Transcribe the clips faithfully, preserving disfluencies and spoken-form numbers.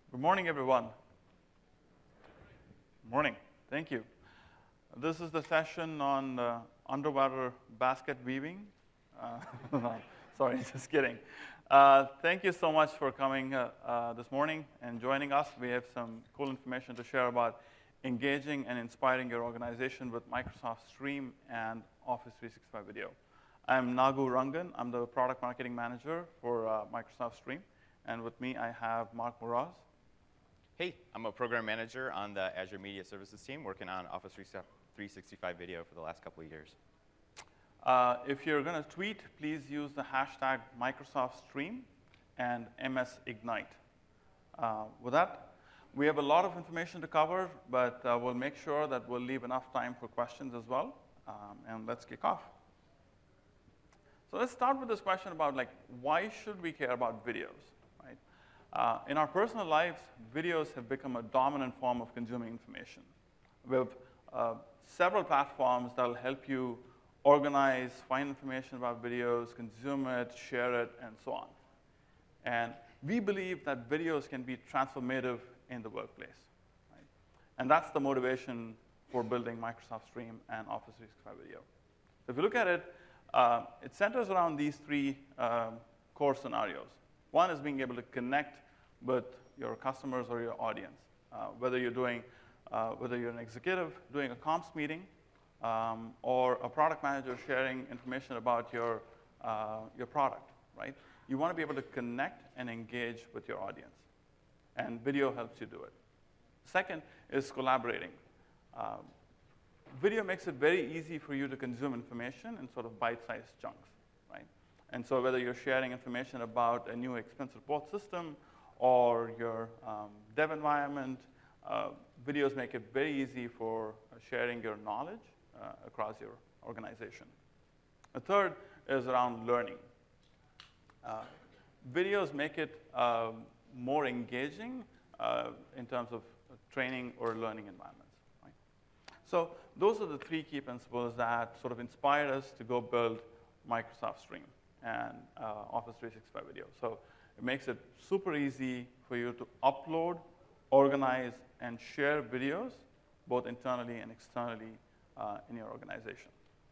Good morning, everyone. Morning. Thank you. This is the session on uh, underwater basket weaving. Uh, sorry, just kidding. Uh, thank you so much for coming uh, uh, this morning and joining us. We have some cool information to share about engaging and inspiring your organization with Microsoft Stream and Office three sixty-five Video. I'm Nagu Rangan. I'm the product marketing manager for uh, Microsoft Stream. And with me, I have Mark Moraz. Hey, I'm a program manager on the Azure Media Services team, working on Office three sixty-five Video for the last couple of years. Uh, if you're going to tweet, please use the hashtag Microsoft Stream and M S Ignite. Uh, with that, we have a lot of information to cover, but uh, we'll make sure that we'll leave enough time for questions as well. Um, and let's kick off. So let's start with this question about, like, why should we care about videos? Uh, in our personal lives, videos have become a dominant form of consuming information. We have uh, several platforms that will help you organize, find information about videos, consume it, share it, and so on. And we believe that videos can be transformative in the workplace. Right? And that's the motivation for building Microsoft Stream and Office three sixty-five Video. So if you look at it, uh, it centers around these three um, core scenarios. One is being able to connect with your customers or your audience, uh, whether you're doing, uh, whether you're an executive doing a comms meeting, um, or a product manager sharing information about your uh, your product, right? You want to be able to connect and engage with your audience, and video helps you do it. Second is collaborating. Um, video makes it very easy for you to consume information in sort of bite-sized chunks, right? And so whether you're sharing information about a new expense report system or your um, dev environment, uh, videos make it very easy for uh, sharing your knowledge uh, across your organization. The third is around learning. Uh, videos make it uh, more engaging uh, in terms of training or learning environments. Right? So those are the three key principles that sort of inspired us to go build Microsoft Stream and uh, Office three sixty-five Video. So it makes it super easy for you to upload, organize, and share videos, both internally and externally uh, in your organization.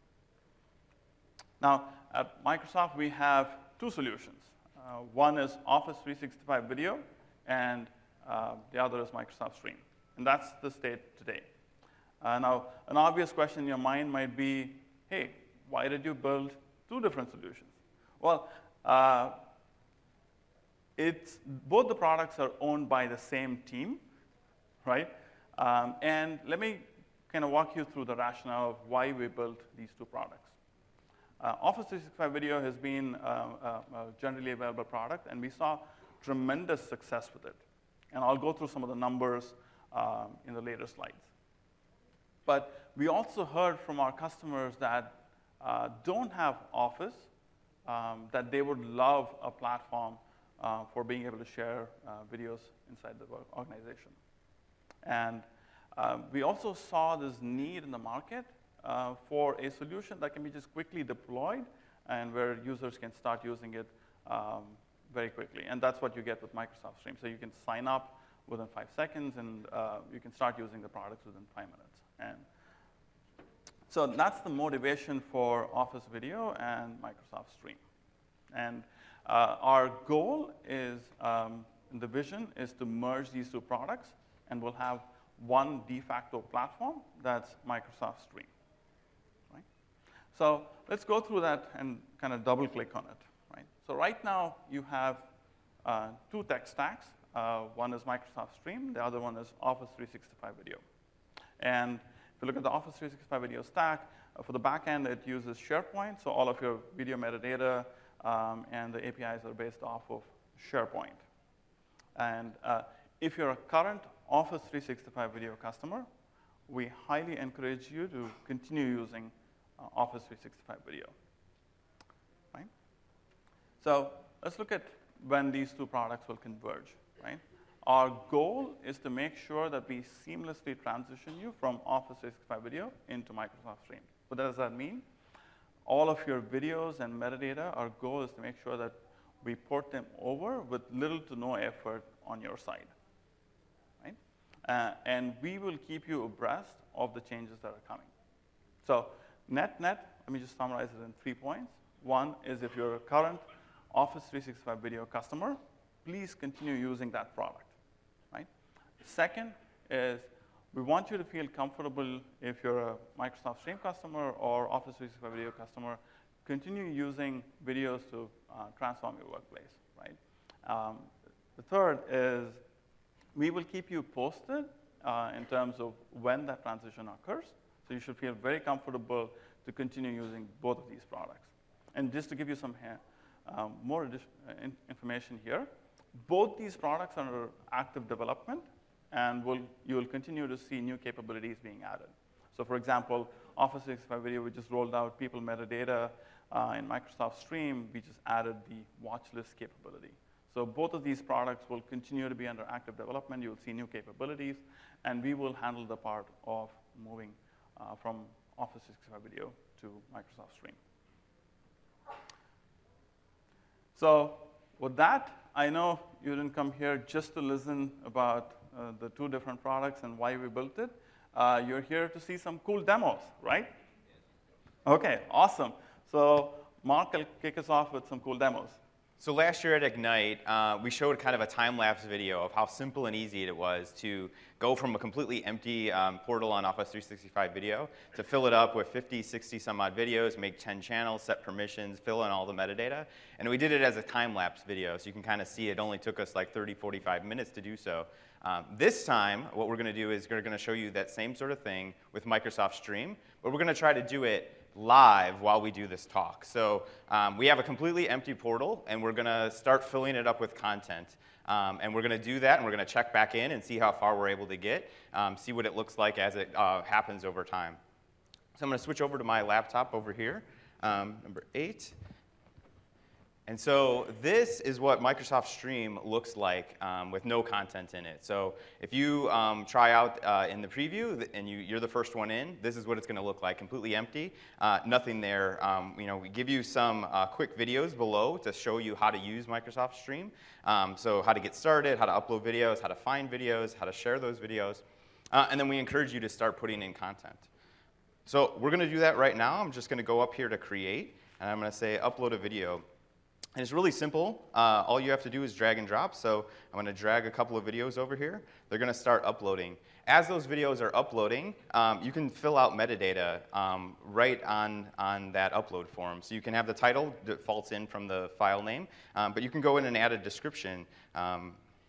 Now, at Microsoft, we have two solutions. Uh, one is Office three sixty-five Video, and uh, the other is Microsoft Stream. And that's the state today. Uh, now, an obvious question in your mind might be, hey, why did you build two different solutions? Well, uh, It's, both the products are owned by the same team, right? Um, and let me kind of walk you through the rationale of why we built these two products. Uh, Office three sixty-five Video has been uh, a, a generally available product, and we saw tremendous success with it. And I'll go through some of the numbers um, in the later slides. But we also heard from our customers that uh, don't have Office, um, that they would love a platform Uh, for being able to share uh, videos inside the organization. And uh, we also saw this need in the market uh, for a solution that can be just quickly deployed and where users can start using it um, very quickly. And that's what you get with Microsoft Stream. So you can sign up within five seconds, and uh, you can start using the products within five minutes. And so that's the motivation for Office Video and Microsoft Stream. And Uh, our goal is, um, the vision is to merge these two products, and we'll have one de facto platform that's Microsoft Stream. Right? So let's go through that and kind of double click on it. Right? So right now you have uh, two tech stacks. Uh, one is Microsoft Stream, the other one is Office three sixty-five Video. And if you look at the Office three sixty-five Video stack, uh, for the back end it uses SharePoint, so all of your video metadata, Um, and the A P Is are based off of SharePoint. And uh, if you're a current Office three sixty-five Video customer, we highly encourage you to continue using uh, Office three sixty-five Video. Right? So let's look at when these two products will converge. Right? Our goal is to make sure that we seamlessly transition you from Office three sixty-five Video into Microsoft Stream. What does that mean? All of your videos and metadata, our goal is to make sure that we port them over with little to no effort on your side. uh, and we will keep you abreast of the changes that are coming. So net, net, let me just summarize it in three points. One is if you're a current Office three sixty-five video customer, please continue using that product, right? Second is we want you to feel comfortable if you're a Microsoft Stream customer or Office three sixty-five video customer, continue using videos to uh, transform your workplace, right? Um, the third is we will keep you posted uh, in terms of when that transition occurs. So you should feel very comfortable to continue using both of these products. And just to give you some um, more in information here, both these products are under active development, and we'll, you will continue to see new capabilities being added. So for example, Office three sixty-five Video, we just rolled out people metadata. Uh, in Microsoft Stream, we just added the watch list capability. So both of these products will continue to be under active development. You'll see new capabilities, and we will handle the part of moving uh, from Office three sixty-five Video to Microsoft Stream. So with that, I know you didn't come here just to listen about uh, the two different products and why we built it. Uh, you're here to see some cool demos, right? Okay, awesome. So Mark will kick us off with some cool demos. So last year at Ignite, uh, we showed kind of a time-lapse video of how simple and easy it was to go from a completely empty um, portal on Office three sixty-five Video to fill it up with fifty, sixty some odd videos, make ten channels, set permissions, fill in all the metadata. And we did it as a time-lapse video, so you can kind of see it only took us like thirty, forty-five minutes to do so. Um, this time, what we're going to do is we're going to show you that same sort of thing with Microsoft Stream, but we're going to try to do it live while we do this talk. So um, we have a completely empty portal, and we're going to start filling it up with content. Um, and we're going to do that, and we're going to check back in and see how far we're able to get, um, see what it looks like as it uh, happens over time. So I'm going to switch over to my laptop over here, um, number eight. And so this is what Microsoft Stream looks like um, with no content in it. So if you um, try out uh, in the preview and you, you're the first one in, this is what it's going to look like, completely empty, uh, nothing there. Um, you know, we give you some uh, quick videos below to show you how to use Microsoft Stream. Um, so how to get started, how to upload videos, how to find videos, how to share those videos. Uh, and then we encourage you to start putting in content. So we're going to do that right now. I'm just going to go up here to create, and I'm going to say upload a video. And it's really simple. Uh, all you have to do is drag and drop. So I'm going to drag a couple of videos over here. They're going to start uploading. As those videos are uploading, um, you can fill out metadata um, right on, on that upload form. So you can have the title defaults in from the file name, um, but you can go in and add a description. Um,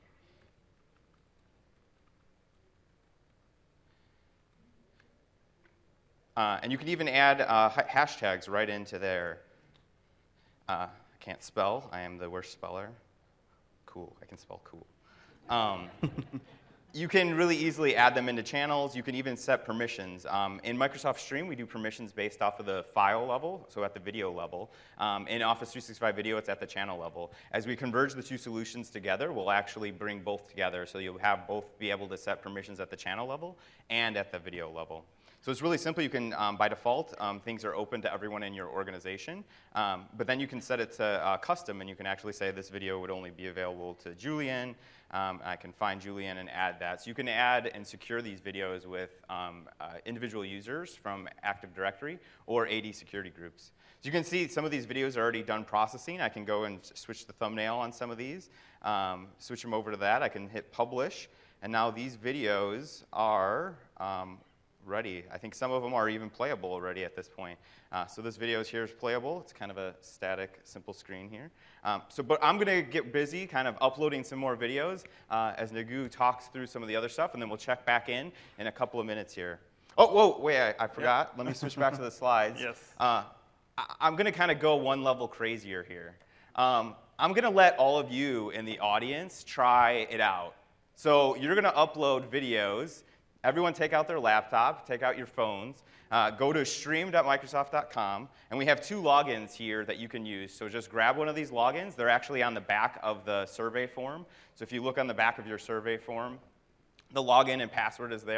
uh, and you can even add uh, hashtags right into there. Uh, Can't spell. I am the worst speller. Cool. I can spell cool. Um, you can really easily add them into channels. You can even set permissions. Um, in Microsoft Stream, we do permissions based off of the file level, so at the video level. Um, in Office three sixty-five Video, it's at the channel level. As we converge the two solutions together, we'll actually bring both together, so you'll have both be able to set permissions at the channel level and at the video level. So it's really simple. You can, um, by default, um, things are open to everyone in your organization. Um, but then you can set it to uh, custom, and you can actually say this video would only be available to Julian. Um, I can find Julian and add that. So you can add and secure these videos with um, uh, individual users from Active Directory or A D security groups. So you can see some of these videos are already done processing. I can go and switch the thumbnail on some of these, um, switch them over to that. I can hit publish. And now these videos are um, ready. I think some of them are even playable already at this point. Uh, so this video here is playable. It's kind of a static, simple screen here. Um, so, but I'm going to get busy kind of uploading some more videos uh, as Nagu talks through some of the other stuff, and then we'll check back in in a couple of minutes here. Oh, whoa, wait, I, I forgot. Yep. Let me switch back to the slides. Yes. Uh, I, I'm going to kind of go one level crazier here. Um, I'm going to let all of you in the audience try it out. So you're going to upload videos. Everyone take out their laptop, take out your phones, uh, go to stream dot microsoft dot com, and we have two logins here that you can use. So just grab one of these logins. They're actually on the back of the survey form. So if you look on the back of your survey form, the login and password is there.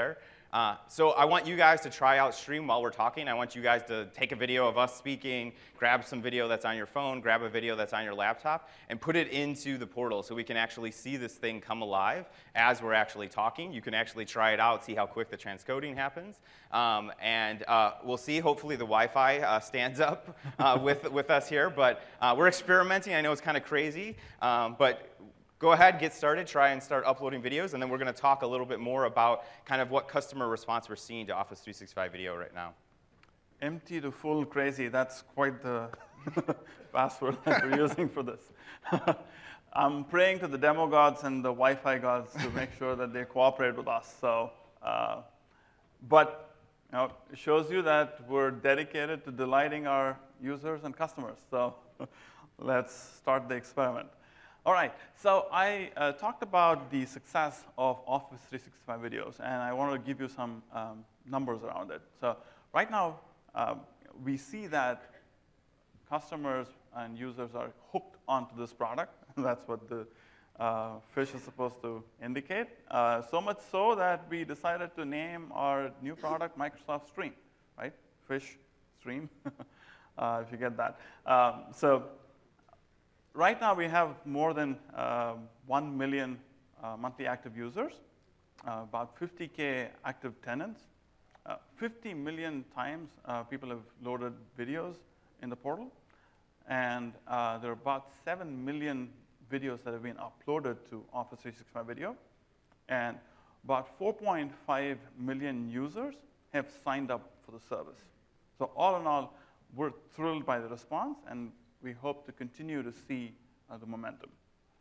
Uh, so I want you guys to try out Stream while we're talking. I want you guys to take a video of us speaking, grab some video that's on your phone, grab a video that's on your laptop, and put it into the portal so we can actually see this thing come alive as we're actually talking. You can actually try it out, see how quick the transcoding happens. Um, and uh, we'll see, hopefully the Wi-Fi uh, stands up uh, with, with us here. But uh, we're experimenting. I know it's kind of crazy, um, but go ahead, get started, try and start uploading videos, and then we're going to talk a little bit more about kind of what customer response we're seeing to Office three sixty-five Video right now. Empty to full crazy, that's quite the password that we're using for this. I'm praying to the demo gods and the Wi-Fi gods to make sure that they cooperate with us. So, uh, but you know, it shows you that we're dedicated to delighting our users and customers. So let's start the experiment. All right, so I uh, talked about the success of Office three sixty-five videos, and I want to give you some um, numbers around it. So right now, um, we see that customers and users are hooked onto this product. That's what the uh, fish is supposed to indicate. Uh, so much so that we decided to name our new product Microsoft Stream, right? Fish, Stream, uh, if you get that. Um, so. Right now, we have more than uh, one million uh, monthly active users, uh, about fifty K active tenants. Uh, fifty million times uh, people have loaded videos in the portal. And uh, there are about seven million videos that have been uploaded to Office three sixty-five Video. And about four point five million users have signed up for the service. So all in all, we're thrilled by the response, and we hope to continue to see uh, the momentum.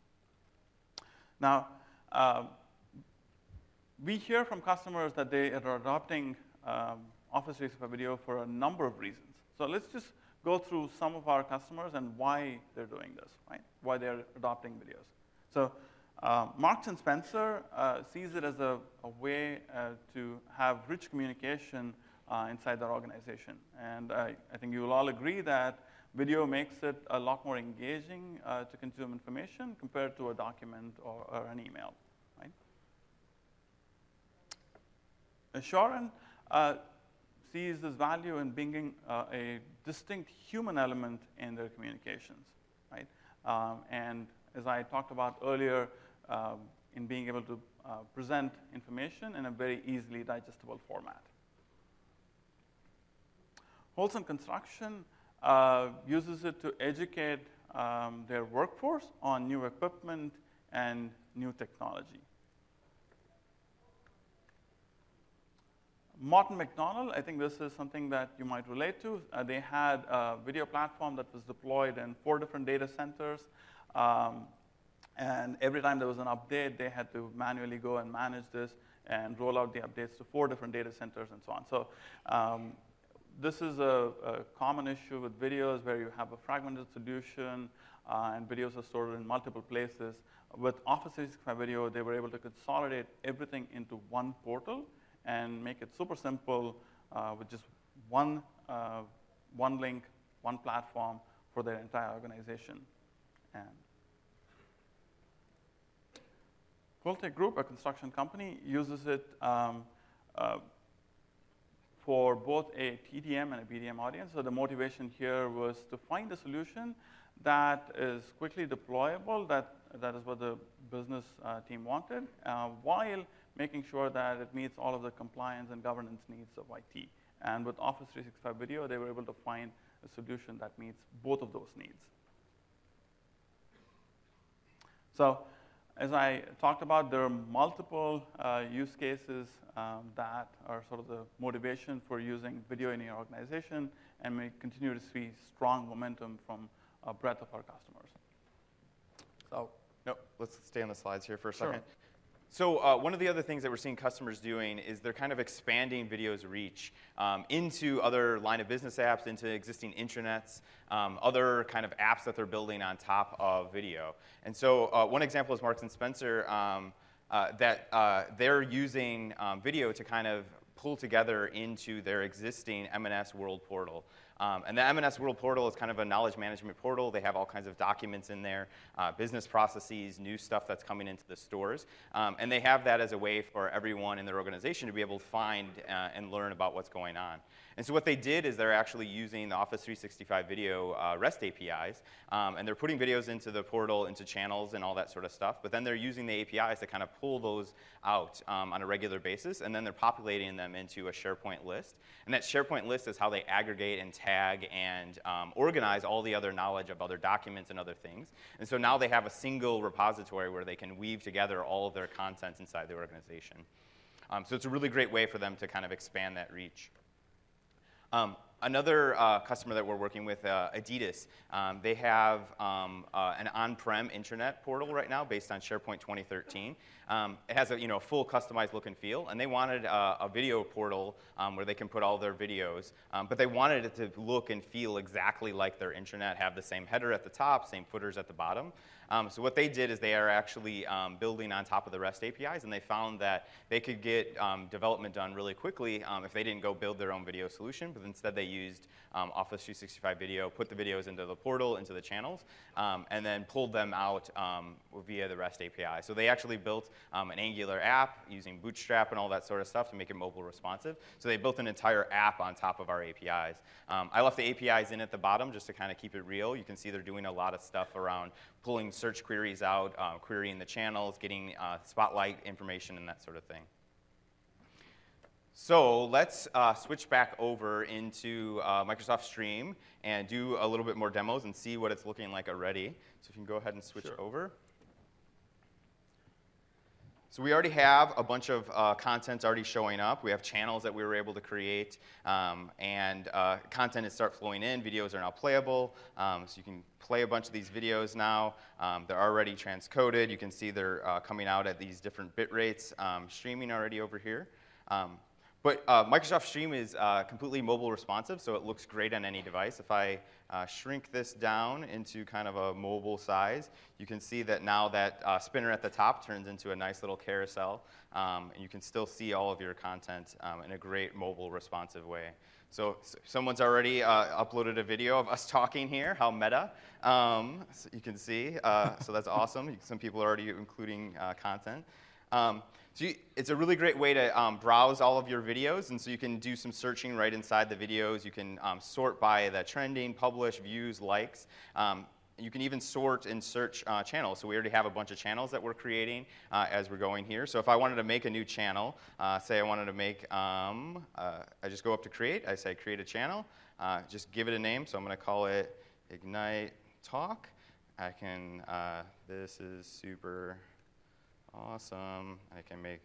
Now, uh, we hear from customers that they are adopting um, Office three sixty-five Video for a number of reasons. So let's just go through some of our customers and why they're doing this, right? Why they're adopting videos. So uh, Marks and Spencer uh, sees it as a, a way uh, to have rich communication uh, inside their organization. And I, I think you will all agree that video makes it a lot more engaging uh, to consume information compared to a document or, or an email, right? Assurant uh, sees this value in bringing uh, a distinct human element in their communications, right? Um, and as I talked about earlier, um, in being able to uh, present information in a very easily digestible format. Holson Construction uh, uses it to educate um, their workforce on new equipment and new technology. Morton McDonald, I think this is something that you might relate to. Uh, they had a video platform that was deployed in four different data centers. Um, and every time there was an update, they had to manually go and manage this and roll out the updates to four different data centers and so on. So um, this is a, a common issue with videos where you have a fragmented solution uh, and videos are stored in multiple places. With Office three sixty-five Video, they were able to consolidate everything into one portal and make it super simple uh, with just one, uh, one link, one platform for their entire organization. And Quiltec Group, a construction company, uses it um, uh, for both a T D M and a B D M audience. So the motivation here was to find a solution that is quickly deployable, that, that is what the business uh, team wanted, uh, while making sure that it meets all of the compliance and governance needs of I T. And with Office three sixty-five Video, they were able to find a solution that meets both of those needs. So as I talked about, there are multiple uh, use cases um, that are sort of the motivation for using video in your organization, and we continue to see strong momentum from a breadth of our customers. So, no, let's stay on the slides here for a sure. second. So uh, one of the other things that we're seeing customers doing is they're kind of expanding video's reach um, into other line of business apps, into existing intranets, um, other kind of apps that they're building on top of video. And so uh, one example is Marks and Spencer, um, uh, that uh, they're using um, video to kind of pull together into their existing M and S World portal. Um, and the M N S World Portal is kind of a knowledge management portal. They have all kinds of documents in there, uh, business processes, new stuff that's coming into the stores. Um, and they have that as a way for everyone in their organization to be able to find uh, and learn about what's going on. And so what they did is they're actually using the Office three sixty-five Video uh, REST A P Is, um, and they're putting videos into the portal, into channels and all that sort of stuff, but then they're using the A P Is to kind of pull those out um, on a regular basis, and then they're populating them into a SharePoint list. And that SharePoint list is how they aggregate and tag and um, organize all the other knowledge of other documents and other things. And so now they have a single repository where they can weave together all of their content inside the organization. Um, so it's a really great way for them to kind of expand that reach. Um, another uh, customer that we're working with, uh, Adidas, um, they have um, uh, an on-prem internet portal right now based on SharePoint twenty thirteen. Um, it has a you know, full customized look and feel, and they wanted uh, a video portal um, where they can put all their videos, um, but they wanted it to look and feel exactly like their intranet, have the same header at the top, same footers at the bottom. Um, so what they did is they are actually um, building on top of the REST A P Is, and they found that they could get um, development done really quickly um, if they didn't go build their own video solution, but instead they used um, Office three sixty-five Video, put the videos into the portal, into the channels, um, and then pulled them out um, via the REST A P I. So they actually built um, an Angular app using Bootstrap and all that sort of stuff to make it mobile responsive. So they built an entire app on top of our A P Is. Um, I left the A P Is in at the bottom just to kind of keep it real. You can see they're doing a lot of stuff around pulling search queries out, uh, querying the channels, getting uh, Spotlight information, and that sort of thing. So let's uh, switch back over into uh, Microsoft Stream and do a little bit more demos and see what it's looking like already. So if you can go ahead and switch Sure. over. So we already have a bunch of uh, content already showing up. We have channels that we were able to create, um, and uh, content is start flowing in. Videos are now playable, um, so you can play a bunch of these videos now. Um, they're already transcoded. You can see they're uh, coming out at these different bit rates, um, streaming already over here. Um, But uh, Microsoft Stream is uh, completely mobile responsive, so it looks great on any device. If I uh, shrink this down into kind of a mobile size, you can see that now that uh, spinner at the top turns into a nice little carousel, um, and you can still see all of your content um, in a great mobile responsive way. So, so someone's already uh, uploaded a video of us talking here, how meta, um, so you can see. Uh, so that's awesome. Some people are already including uh, content. Um, so you, it's a really great way to um, browse all of your videos, and so you can do some searching right inside the videos. You can um, sort by the trending, publish, views, likes. Um, you can even sort and search uh, channels. So we already have a bunch of channels that we're creating uh, as we're going here. So if I wanted to make a new channel, uh, say I wanted to make, um, uh, I just go up to create. I say create a channel. Uh, just give it a name. So I'm going to call it Ignite Talk. I can, uh, this is super awesome. I can make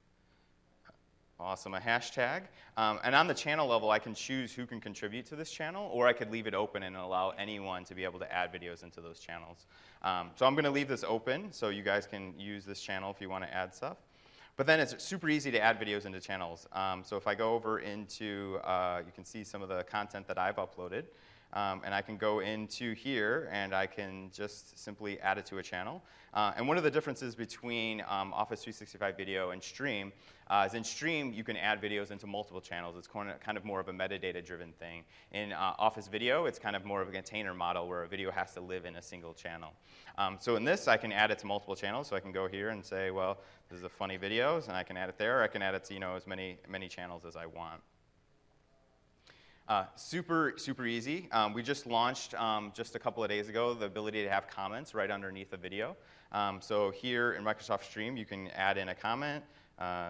awesome a hashtag. Um, and on the channel level, I can choose who can contribute to this channel, or I could leave it open and allow anyone to be able to add videos into those channels. Um, so I'm going to leave this open so you guys can use this channel if you want to add stuff. But then it's super easy to add videos into channels. Um, so if I go over into, uh, you can see some of the content that I've uploaded. Um, and I can go into here, and I can just simply add it to a channel. Uh, and one of the differences between um, Office three sixty-five Video and Stream uh, is in Stream, you can add videos into multiple channels. It's kind of more of a metadata-driven thing. In uh, Office Video, it's kind of more of a container model where a video has to live in a single channel. Um, so in this, I can add it to multiple channels. So I can go here and say, well, this is a funny videos, and I can add it there. Or I can add it to you know, as many, many channels as I want. Uh, super, super easy. Um, we just launched um, just a couple of days ago the ability to have comments right underneath the video. Um, so here in Microsoft Stream, you can add in a comment uh,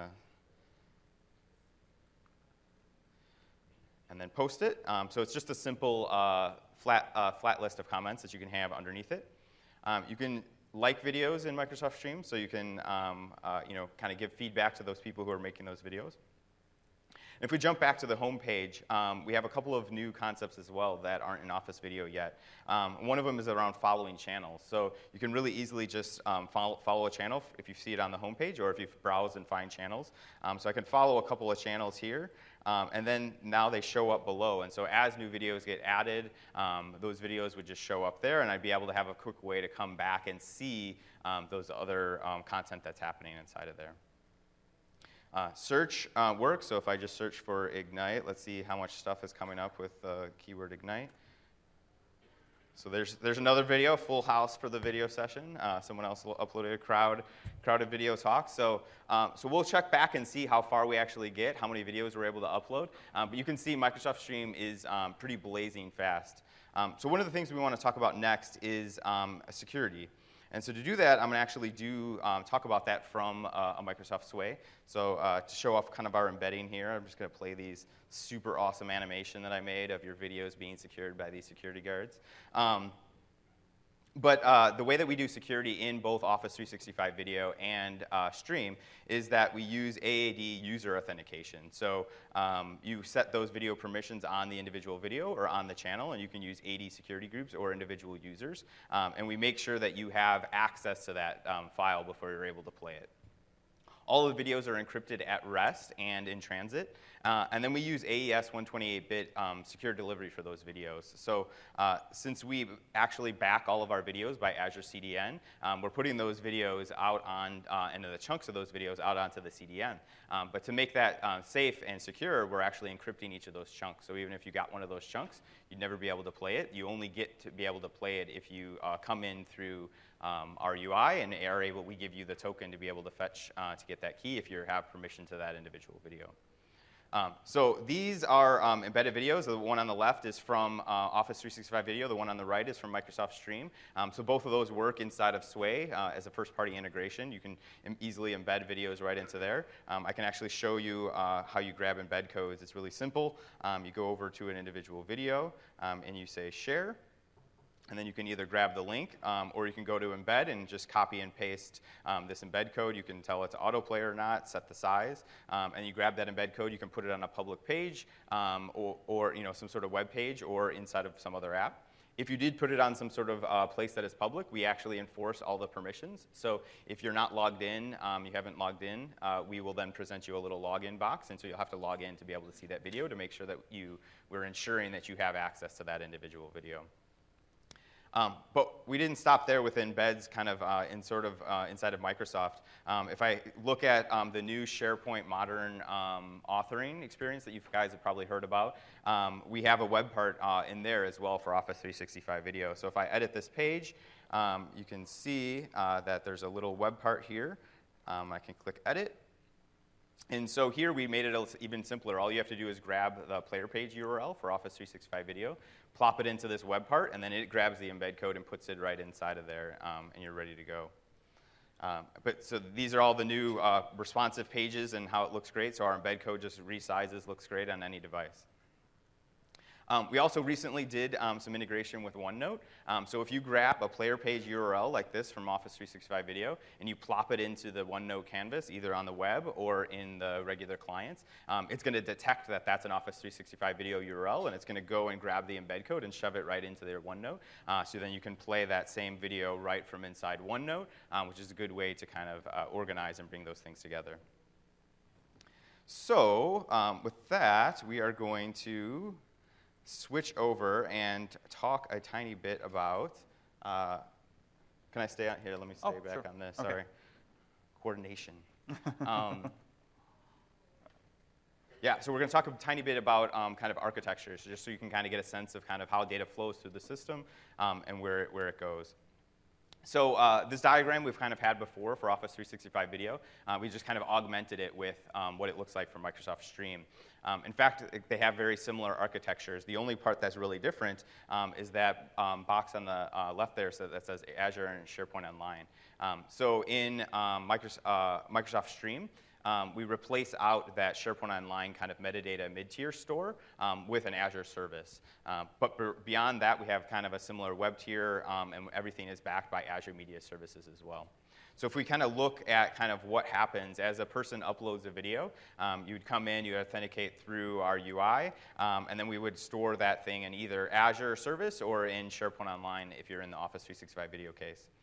and then post it. Um, so it's just a simple uh, flat, uh, flat list of comments that you can have underneath it. Um, you can like videos in Microsoft Stream, so you can um, uh, you know, kind of give feedback to those people who are making those videos. If we jump back to the home page, um, we have a couple of new concepts as well that aren't in Office Video yet. Um, one of them is around following channels. So you can really easily just um, follow, follow a channel if you see it on the home page or if you browse and find channels. Um, so I can follow a couple of channels here, um, and then now they show up below. And so as new videos get added, um, those videos would just show up there, and I'd be able to have a quick way to come back and see um, those other um, content that's happening inside of there. Uh, search uh, works, so if I just search for Ignite, let's see how much stuff is coming up with the uh, keyword Ignite. So there's, there's another video, full house for the video session. Uh, someone else uploaded a crowd, crowded video talk. So, um, so we'll check back and see how far we actually get, how many videos we're able to upload. Um, but you can see Microsoft Stream is um, pretty blazing fast. Um, so one of the things we want to talk about next is um, security. And so to do that, I'm going to actually do um, talk about that from uh, a Microsoft Sway. So uh, to show off kind of our embedding here, I'm just going to play these super awesome animation that I made of your videos being secured by these security guards. Um, But uh, the way that we do security in both Office three sixty-five Video and uh, Stream is that we use A A D user authentication. So um, you set those video permissions on the individual video or on the channel, and you can use A D security groups or individual users. Um, and we make sure that you have access to that um, file before you're able to play it. All of the videos are encrypted at rest and in transit. Uh, and then we use A E S one twenty-eight bit um, secure delivery for those videos. So uh, since we actually back all of our videos by Azure C D N, um, we're putting those videos out on, uh, and the chunks of those videos out onto the C D N. Um, but to make that uh, safe and secure, we're actually encrypting each of those chunks. So even if you got one of those chunks, you'd never be able to play it. You only get to be able to play it if you uh, come in through Um, our U I, and are able, we give you the token to be able to fetch uh, to get that key if you have permission to that individual video. Um, so these are um, embedded videos. The one on the left is from uh, Office three sixty-five Video. The one on the right is from Microsoft Stream. Um, so both of those work inside of Sway uh, as a first-party integration. You can im easily embed videos right into there. Um, I can actually show you uh, how you grab embed codes. It's really simple. Um, you go over to an individual video, um, and you say share. And then you can either grab the link, um, or you can go to embed and just copy and paste um, this embed code. You can tell it's autoplay or not, set the size, um, and you grab that embed code. You can put it on a public page, um, or, or you know, some sort of web page, or inside of some other app. If you did put it on some sort of uh, place that is public, we actually enforce all the permissions. So if you're not logged in, um, you haven't logged in, uh, we will then present you a little login box, and so you'll have to log in to be able to see that video to make sure that you, we're ensuring that you have access to that individual video. Um, but we didn't stop there with embeds kind of uh, in sort of uh, inside of Microsoft. Um, if I look at um, the new SharePoint Modern um, authoring experience that you guys have probably heard about, um, we have a web part uh, in there as well for Office three sixty-five Video. So if I edit this page, um, you can see uh, that there's a little web part here. Um, I can click Edit. And so here we made it even simpler. All you have to do is grab the player page U R L for Office three sixty-five Video, plop it into this web part, and then it grabs the embed code and puts it right inside of there, um, and you're ready to go. Um, but so these are all the new uh, responsive pages and how it looks great. So our embed code just resizes, looks great on any device. Um, we also recently did um, some integration with OneNote. Um, so if you grab a player page U R L like this from Office three sixty-five Video and you plop it into the OneNote canvas, either on the web or in the regular clients, um, it's going to detect that that's an Office three sixty-five Video U R L, and it's going to go and grab the embed code and shove it right into their OneNote. Uh, so then you can play that same video right from inside OneNote, um, which is a good way to kind of uh, organize and bring those things together. So um, with that, we are going to switch over and talk a tiny bit about, uh, can I stay on here? Let me stay oh, back sure. on this, Okay. sorry. Coordination. um, yeah, so we're going to talk a tiny bit about um, kind of architectures, just so you can kind of get a sense of kind of how data flows through the system um, and where it, where it goes. So uh, this diagram we've kind of had before for Office three sixty-five Video. Uh, we just kind of augmented it with um, what it looks like for Microsoft Stream. Um, in fact, they have very similar architectures. The only part that's really different um, is that um, box on the uh, left there so that says Azure and SharePoint Online. Um, so in um, Microsoft, uh, Microsoft Stream, Um, we replace out that SharePoint Online kind of metadata mid-tier store um, with an Azure service. Uh, but beyond that, we have kind of a similar web tier, um, and everything is backed by Azure Media Services as well. So if we kind of look at kind of what happens as a person uploads a video, um, you would come in, you would authenticate through our U I, um, and then we would store that thing in either Azure service or in SharePoint Online if you're in the Office three sixty-five Video case.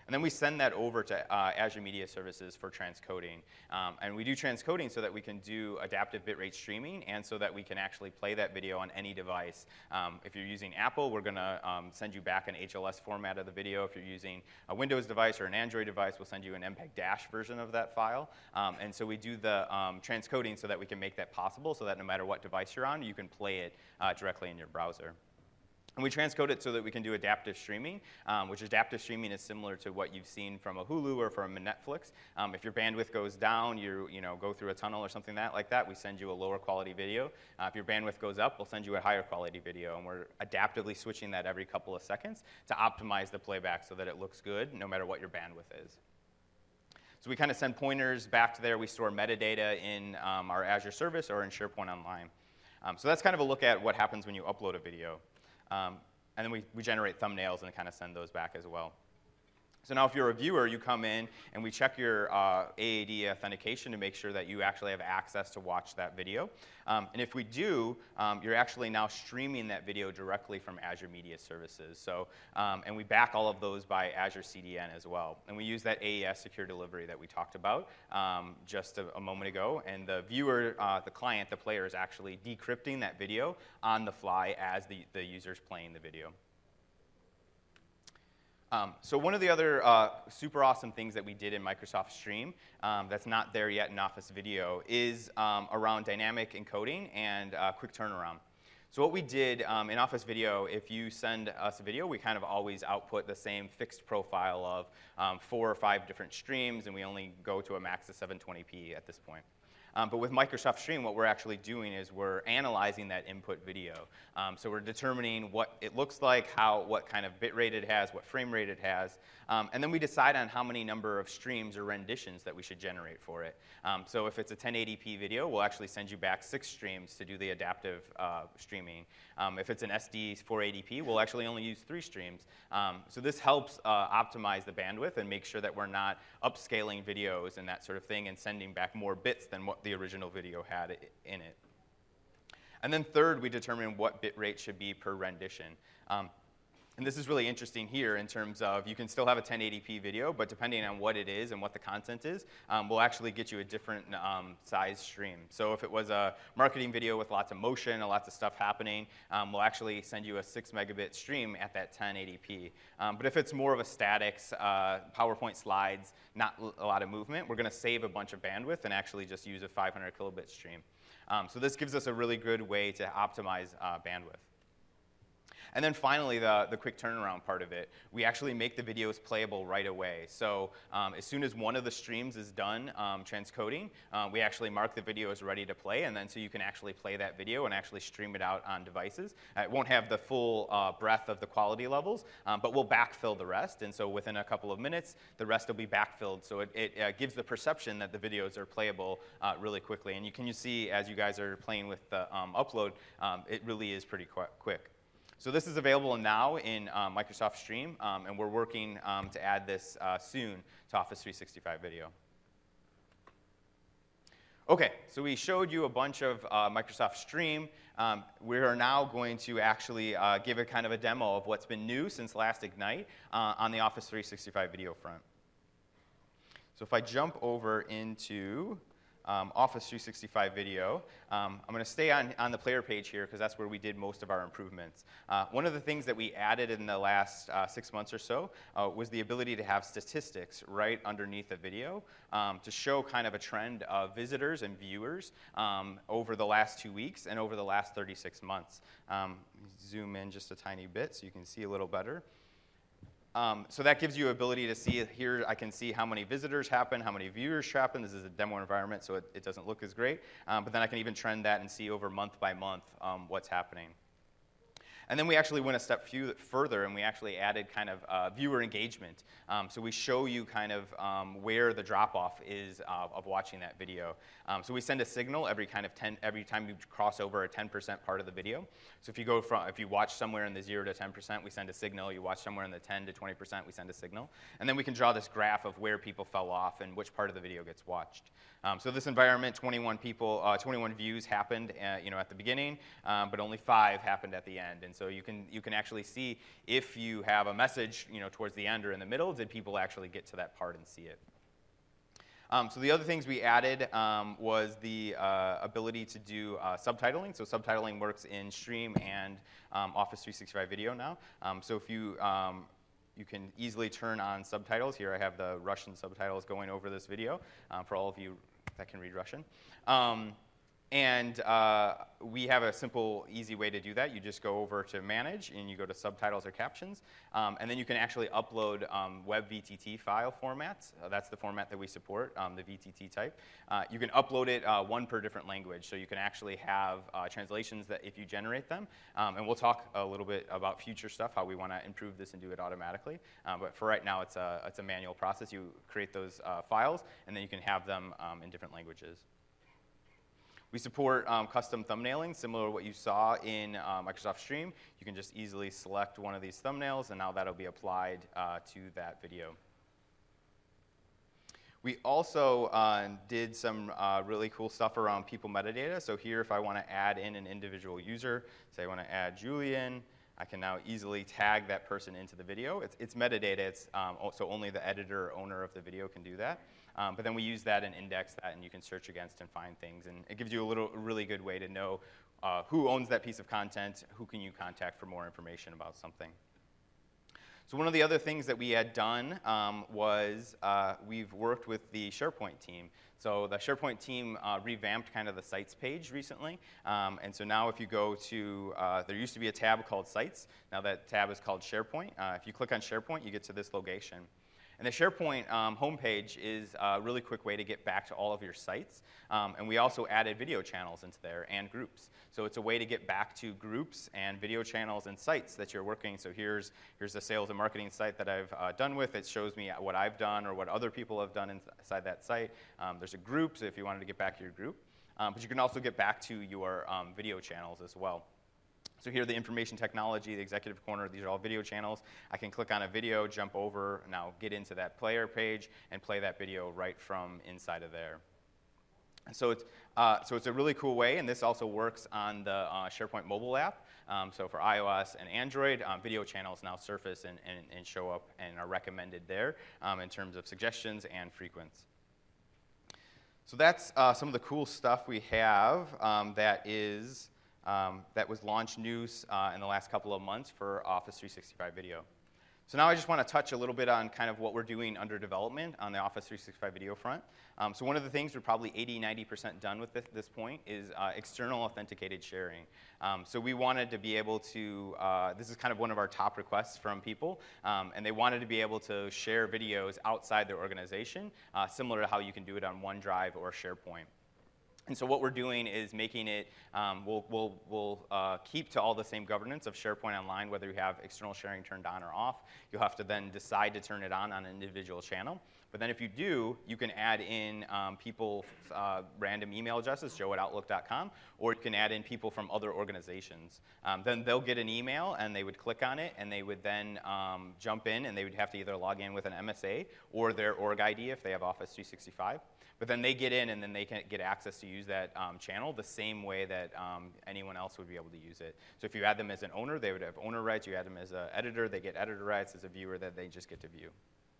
And then we send that over to uh, Azure Media Services for transcoding. Um, and we do transcoding so that we can do adaptive bitrate streaming and so that we can actually play that video on any device. Um, if you're using Apple, we're going to um, send you back an H L S format of the video. If you're using a Windows device or an Android device, we'll send you an M P E G Dash version of that file. Um, and so we do the um, transcoding so that we can make that possible so that no matter what device you're on, you can play it uh, directly in your browser. And we transcode it so that we can do adaptive streaming, um, which adaptive streaming is similar to what you've seen from a Hulu or from a Netflix. Um, if your bandwidth goes down, you you know go through a tunnel or something that like that, we send you a lower quality video. Uh, if your bandwidth goes up, we'll send you a higher quality video, and we're adaptively switching that every couple of seconds to optimize the playback so that it looks good no matter what your bandwidth is. So we kind of send pointers back to there. We store metadata in um, our Azure service or in SharePoint Online. Um, so that's kind of a look at what happens when you upload a video. Um, and then we, we generate thumbnails and kind of send those back as well. So now if you're a viewer, you come in and we check your uh, A A D authentication to make sure that you actually have access to watch that video. Um, and if we do, um, you're actually now streaming that video directly from Azure Media Services. So, um, and we back all of those by Azure C D N as well. And we use that A E S secure delivery that we talked about um, just a, a moment ago. And the viewer, uh, the client, the player is actually decrypting that video on the fly as the, the user's playing the video. Um, so one of the other uh, super awesome things that we did in Microsoft Stream um, that's not there yet in Office Video is um, around dynamic encoding and uh, quick turnaround. So what we did um, in Office Video, if you send us a video, we kind of always output the same fixed profile of um, four or five different streams, and we only go to a max of seven twenty p at this point. Um, but with Microsoft Stream, what we're actually doing is we're analyzing that input video. Um, so we're determining what it looks like, how, what kind of bit rate it has, what frame rate it has, um, and then we decide on how many number of streams or renditions that we should generate for it. Um, so if it's a ten eighty p video, we'll actually send you back six streams to do the adaptive uh, streaming. Um, if it's an S D four eighty p, we'll actually only use three streams. Um, so this helps uh, optimize the bandwidth and make sure that we're not upscaling videos and that sort of thing and sending back more bits than what the original video had in it. And then third, we determine what bit rate should be per rendition. Um, and this is really interesting here in terms of you can still have a ten eighty p video, but depending on what it is and what the content is, um, we'll actually get you a different um, size stream. So if it was a marketing video with lots of motion and lots of stuff happening, um, we'll actually send you a six megabit stream at that ten eighty p. Um, but if it's more of a statics, uh, PowerPoint slides, not a lot of movement, we're going to save a bunch of bandwidth and actually just use a five hundred kilobit stream. Um, so this gives us a really good way to optimize uh, bandwidth. And then finally, the, the quick turnaround part of it, we actually make the videos playable right away. So um, as soon as one of the streams is done um, transcoding, uh, we actually mark the video as ready to play, and then so you can actually play that video and actually stream it out on devices. Uh, it won't have the full uh, breadth of the quality levels, um, but we'll backfill the rest. And so within a couple of minutes, the rest will be backfilled. So it, it uh, gives the perception that the videos are playable uh, really quickly. And you can you see, as you guys are playing with the um, upload, um, it really is pretty qu quick. So this is available now in um, Microsoft Stream, um, and we're working um, to add this uh, soon to Office three sixty-five Video. Okay, so we showed you a bunch of uh, Microsoft Stream. Um, we are now going to actually uh, give a kind of a demo of what's been new since last Ignite uh, on the Office three sixty-five Video front. So if I jump over into Um, Office three sixty-five Video. Um, I'm going to stay on, on the player page here because that's where we did most of our improvements. Uh, one of the things that we added in the last uh, six months or so uh, was the ability to have statistics right underneath a video um, to show kind of a trend of visitors and viewers um, over the last two weeks and over the last thirty-six months. Um, zoom in just a tiny bit so you can see a little better. Um, so that gives you ability to see, here I can see how many visitors happen, how many viewers happen. This is a demo environment, so it, it doesn't look as great. Um, but then I can even trend that and see over month by month um, what's happening. And then we actually went a step few, further, and we actually added kind of uh, viewer engagement. Um, so we show you kind of um, where the drop-off is uh, of watching that video. Um, so we send a signal every kind of ten, every time you cross over a ten percent part of the video. So if you go from, if you watch somewhere in the zero to ten percent, we send a signal. You watch somewhere in the ten to twenty percent, we send a signal. And then we can draw this graph of where people fell off and which part of the video gets watched. Um, so this environment, twenty-one people, uh, twenty-one views happened, uh, you know, at the beginning, um, but only five happened at the end. And so you can, you can actually see if you have a message, you know, towards the end or in the middle, did people actually get to that part and see it? Um, so the other things we added um, was the uh, ability to do uh, subtitling. So subtitling works in Stream and um, Office three sixty-five Video now. Um, so if you, um, you can easily turn on subtitles. Here I have the Russian subtitles going over this video um, for all of you that can read Russian. Um, And uh, we have a simple, easy way to do that. You just go over to Manage, and you go to Subtitles or Captions. Um, and then you can actually upload um, web V T T file formats. Uh, that's the format that we support, um, the V T T type. Uh, you can upload it uh, one per different language. So you can actually have uh, translations that if you generate them. Um, and we'll talk a little bit about future stuff, how we want to improve this and do it automatically. Uh, but for right now, it's a, it's a manual process. You create those uh, files, and then you can have them um, in different languages. We support um, custom thumbnailing, similar to what you saw in uh, Microsoft Stream. You can just easily select one of these thumbnails, and now that'll be applied uh, to that video. We also uh, did some uh, really cool stuff around people metadata. So here, if I want to add in an individual user, say I want to add Julian, I can now easily tag that person into the video. It's, it's metadata, it's, um, so only the editor or owner of the video can do that. Um, but then we use that and index that, and you can search against and find things. And it gives you a little, a really good way to know uh, who owns that piece of content, who can you contact for more information about something. So one of the other things that we had done um, was uh, we've worked with the SharePoint team. So the SharePoint team uh, revamped kind of the Sites page recently. Um, and so now if you go to, uh, there used to be a tab called Sites. Now that tab is called SharePoint. Uh, if you click on SharePoint, you get to this location. And the SharePoint um, homepage is a really quick way to get back to all of your sites. Um, and we also added video channels into there and groups. So it's a way to get back to groups and video channels and sites that you're working. So here's, here's a sales and marketing site that I've uh, done with. It shows me what I've done or what other people have done inside that site. Um, there's a group, so if you wanted to get back to your group. Um, but you can also get back to your um, video channels as well. So here, the information technology, the executive corner, these are all video channels. I can click on a video, jump over, now get into that player page, and play that video right from inside of there. So it's, uh, so it's a really cool way, and this also works on the uh, SharePoint mobile app. Um, so for iOS and Android, um, video channels now surface and, and, and show up and are recommended there um, in terms of suggestions and frequency. So that's uh, some of the cool stuff we have um, that is Um, that was launched new uh, in the last couple of months for Office three sixty-five Video. So now I just want to touch a little bit on kind of what we're doing under development on the Office three sixty-five Video front. Um, so one of the things we're probably eighty, ninety percent done with this, this point is uh, external authenticated sharing. Um, so we wanted to be able to, uh, this is kind of one of our top requests from people, um, and they wanted to be able to share videos outside their organization, uh, similar to how you can do it on OneDrive or SharePoint. And so what we're doing is making it, um, we'll, we'll, we'll uh, keep to all the same governance of SharePoint Online, whether you have external sharing turned on or off. You'll have to then decide to turn it on on an individual channel. But then if you do, you can add in um, people, uh, random email addresses, joe at outlook dot com, or you can add in people from other organizations. Um, then they'll get an email, and they would click on it, and they would then um, jump in, and they would have to either log in with an M S A or their org I D if they have Office three sixty-five. But then they get in, and then they can get access to use that um, channel the same way that um, anyone else would be able to use it. So if you add them as an owner, they would have owner rights. You add them as an editor, they get editor rights. As a viewer, that they just get to view.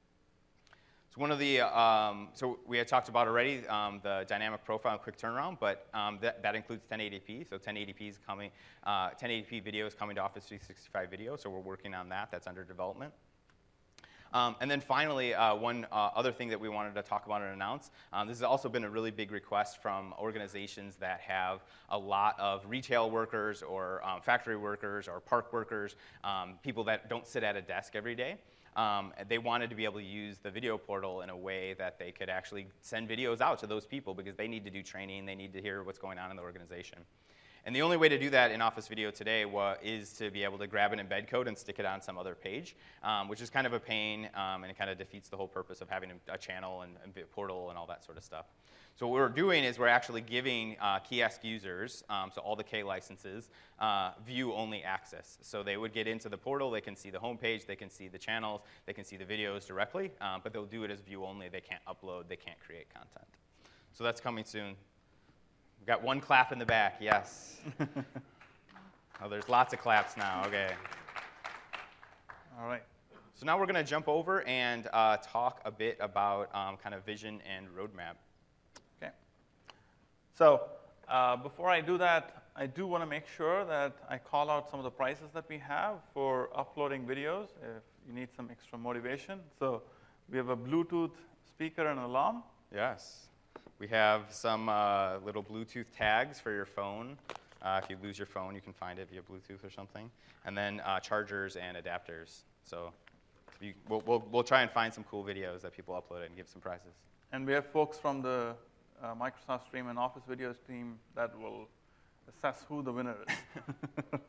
So one of the, um, so we had talked about already um, the dynamic profile and quick turnaround, but um, that, that includes ten eighty p. So ten eighty p is coming, uh, ten eighty p video is coming to Office three sixty-five Video. So we're working on that. That's under development. Um, and then finally, uh, one uh, other thing that we wanted to talk about and announce, um, this has also been a really big request from organizations that have a lot of retail workers or um, factory workers or park workers, um, people that don't sit at a desk every day. Um, they wanted to be able to use the video portal in a way that they could actually send videos out to those people because they need to do training, they need to hear what's going on in the organization. And the only way to do that in Office Video today is to be able to grab an embed code and stick it on some other page, um, which is kind of a pain, um, and it kind of defeats the whole purpose of having a, a channel and a portal and all that sort of stuff. So what we're doing is we're actually giving uh, kiosk users, um, so all the K licenses, uh, view-only access. So they would get into the portal, they can see the homepage, they can see the channels, they can see the videos directly, um, but they'll do it as view-only. They can't upload, they can't create content. So that's coming soon. We've got one clap in the back, yes. Oh, there's lots of claps now. Okay. All right. So now we're going to jump over and uh, talk a bit about um, kind of vision and roadmap. Okay. So uh, before I do that, I do want to make sure that I call out some of the prices that we have for uploading videos if you need some extra motivation. So we have a Bluetooth speaker and alarm. Yes. We have some uh, little Bluetooth tags for your phone. Uh, if you lose your phone, you can find it via Bluetooth or something. And then uh, chargers and adapters. So you, we'll, we'll, we'll try and find some cool videos that people upload and give some prizes. And we have folks from the uh, Microsoft Stream and Office Videos team that will assess who the winner is.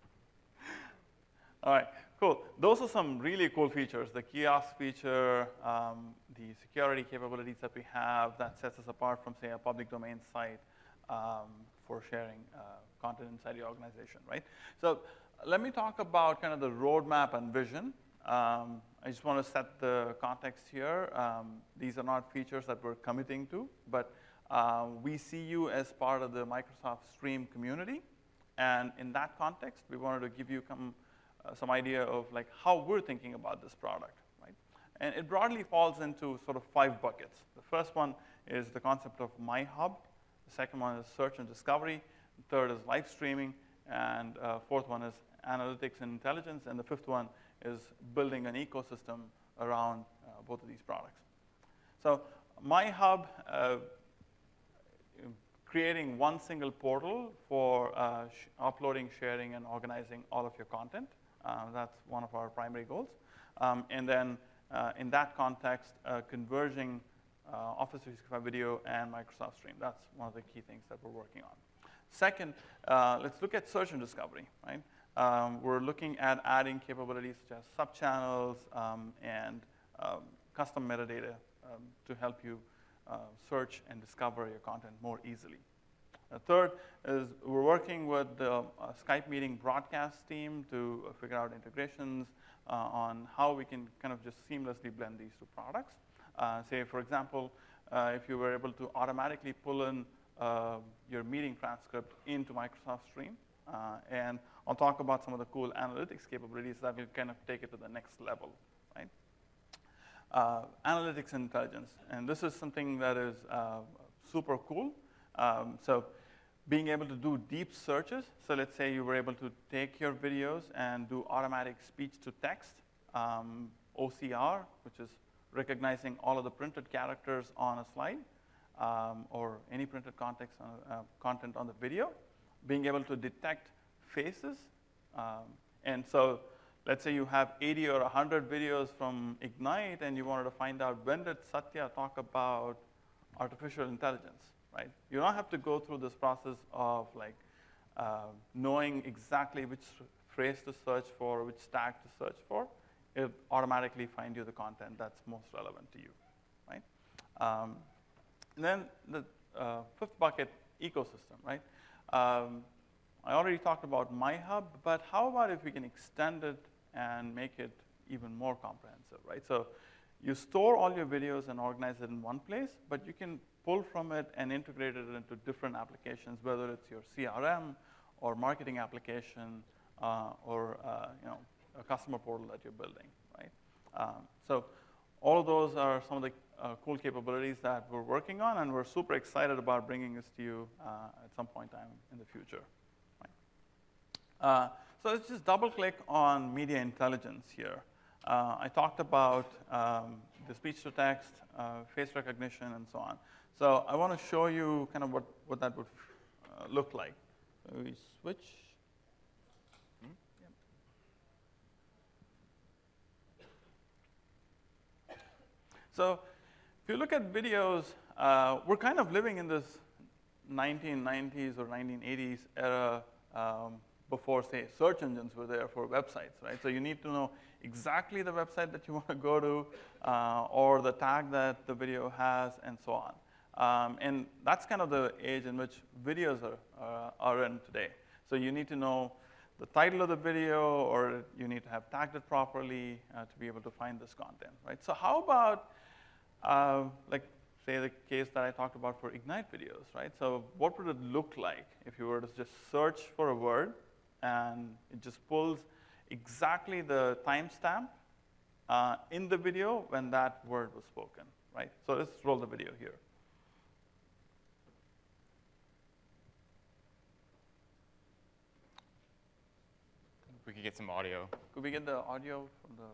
All right, cool. Those are some really cool features. The kiosk feature, um, the security capabilities that we have that sets us apart from, say, a public domain site um, for sharing uh, content inside your organization, right? So let me talk about kind of the roadmap and vision. Um, I just want to set the context here. Um, these are not features that we're committing to, but uh, we see you as part of the Microsoft Stream community. And in that context, we wanted to give you some, uh, some idea of like how we're thinking about this product, right? And it broadly falls into sort of five buckets. The first one is the concept of My Hub. The second one is search and discovery. The third is live streaming. And uh, fourth one is analytics and intelligence. And the fifth one is building an ecosystem around uh, both of these products. So My Hub, uh, creating one single portal for uh, sh uploading, sharing, and organizing all of your content. Uh, that's one of our primary goals. Um, and then uh, in that context, uh, converging uh, Office three sixty-five Video and Microsoft Stream. That's one of the key things that we're working on. Second, uh, let's look at search and discovery, right? Um, we're looking at adding capabilities such as subchannels um, and um, custom metadata um, to help you uh, search and discover your content more easily. Uh, third is we're working with the uh, Skype meeting broadcast team to uh, figure out integrations uh, on how we can kind of just seamlessly blend these two products. Uh, say, for example, uh, if you were able to automatically pull in uh, your meeting transcript into Microsoft Stream, uh, and I'll talk about some of the cool analytics capabilities that will kind of take it to the next level, right? Uh, analytics and intelligence, and this is something that is uh, super cool. Um, so being able to do deep searches, so let's say you were able to take your videos and do automatic speech to text, um, O C R, which is recognizing all of the printed characters on a slide, um, or any printed context on, uh, content on the video, being able to detect faces, um, and so let's say you have eighty or one hundred videos from Ignite and you wanted to find out when did Satya talk about artificial intelligence, right? You don't have to go through this process of like uh, knowing exactly which phrase to search for, which tag to search for. It automatically finds you the content that's most relevant to you, right? Um, and then the uh, fifth bucket, ecosystem, right? Um, I already talked about My Hub, but how about if we can extend it and make it even more comprehensive, right? So you store all your videos and organize it in one place, but you can pull from it and integrate it into different applications, whether it's your C R M or marketing application uh, or uh, you know, a customer portal that you're building, right? Um, so all of those are some of the uh, cool capabilities that we're working on, and we're super excited about bringing this to you uh, at some point in time in the future. Uh, so let's just double click on media intelligence here. Uh, I talked about um, the speech to text, uh, face recognition, and so on. So I want to show you kind of what, what that would uh, look like. So we switch. Hmm? Yep. So if you look at videos, uh, we're kind of living in this nineteen nineties or nineteen eighties era um, before, say, search engines were there for websites, right? So you need to know exactly the website that you want to go to uh, or the tag that the video has and so on. Um, and that's kind of the age in which videos are, uh, are in today. So you need to know the title of the video, or you need to have tagged it properly uh, to be able to find this content, right? So how about, uh, like, say, the case that I talked about for Ignite videos, right? So what would it look like if you were to just search for a word and it just pulls exactly the timestamp uh, in the video when that word was spoken, right? So let's roll the video here. We could get some audio. Could we get the audio from the?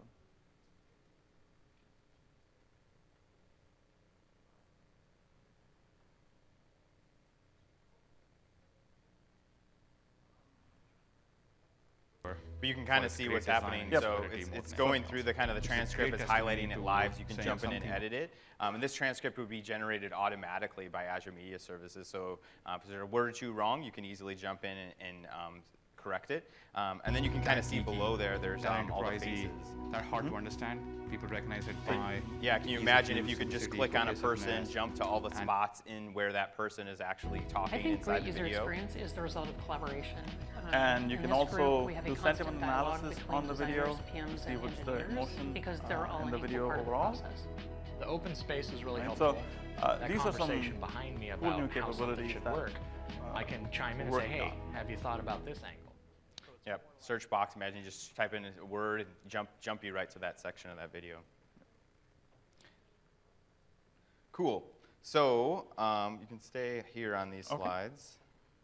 But you can kind of see what's happening. Yep. So it's, it's going through the kind of the transcript, it's highlighting it live, so you can jump in and edit it. Um, and this transcript would be generated automatically by Azure Media Services. So uh, if there's a word or two wrong, you can easily jump in and, and um, correct it. Um, and then you can kind of see below there, there's um, all the faces. That hard mm-hmm. to understand. People recognize it by. Yeah, can you imagine if you could just click on a person, jump to all the spots in where that person is actually talking I think inside great the user video? experience is the result of collaboration. Um, And you in can this also group, we have a do constant sentiment dialogue analysis between on the video, designers, P Ms, see and what's the engineers, emotion because they're uh, all in an the equal video part of the overall. process. The open space is really Right, helpful. so, uh, that these are some conversation behind me cool about new how something capabilities should that, work. uh, I can chime in and we're say, hey, working on. have you thought about this angle? Yep, search box, imagine you just type in a word and jump, jump you right to that section of that video. Cool. So um, you can stay here on these Okay. slides.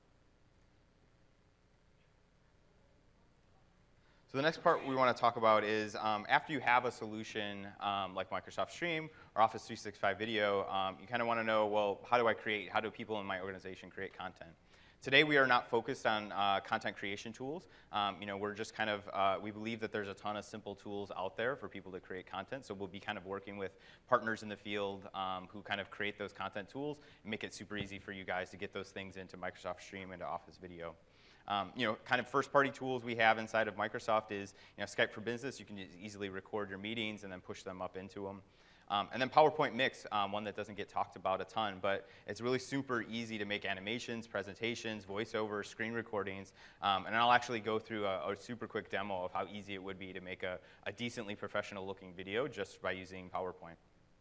So the next part we want to talk about is um, after you have a solution um, like Microsoft Stream or Office three sixty-five Video, um, you kind of want to know, well, how do I create, how do people in my organization create content? Today we are not focused on uh, content creation tools. Um, you know, we're just kind of, uh, we believe that there's a ton of simple tools out there for people to create content, so we'll be kind of working with partners in the field um, who kind of create those content tools and make it super easy for you guys to get those things into Microsoft Stream and to Office Video. Um, you know, kind of first-party tools we have inside of Microsoft is, you know, Skype for Business. You can just easily record your meetings and then push them up into them. Um, and then PowerPoint Mix, um, one that doesn't get talked about a ton, but it's really super easy to make animations, presentations, voiceovers, screen recordings. Um, and I'll actually go through a, a super quick demo of how easy it would be to make a, a decently professional-looking video just by using PowerPoint.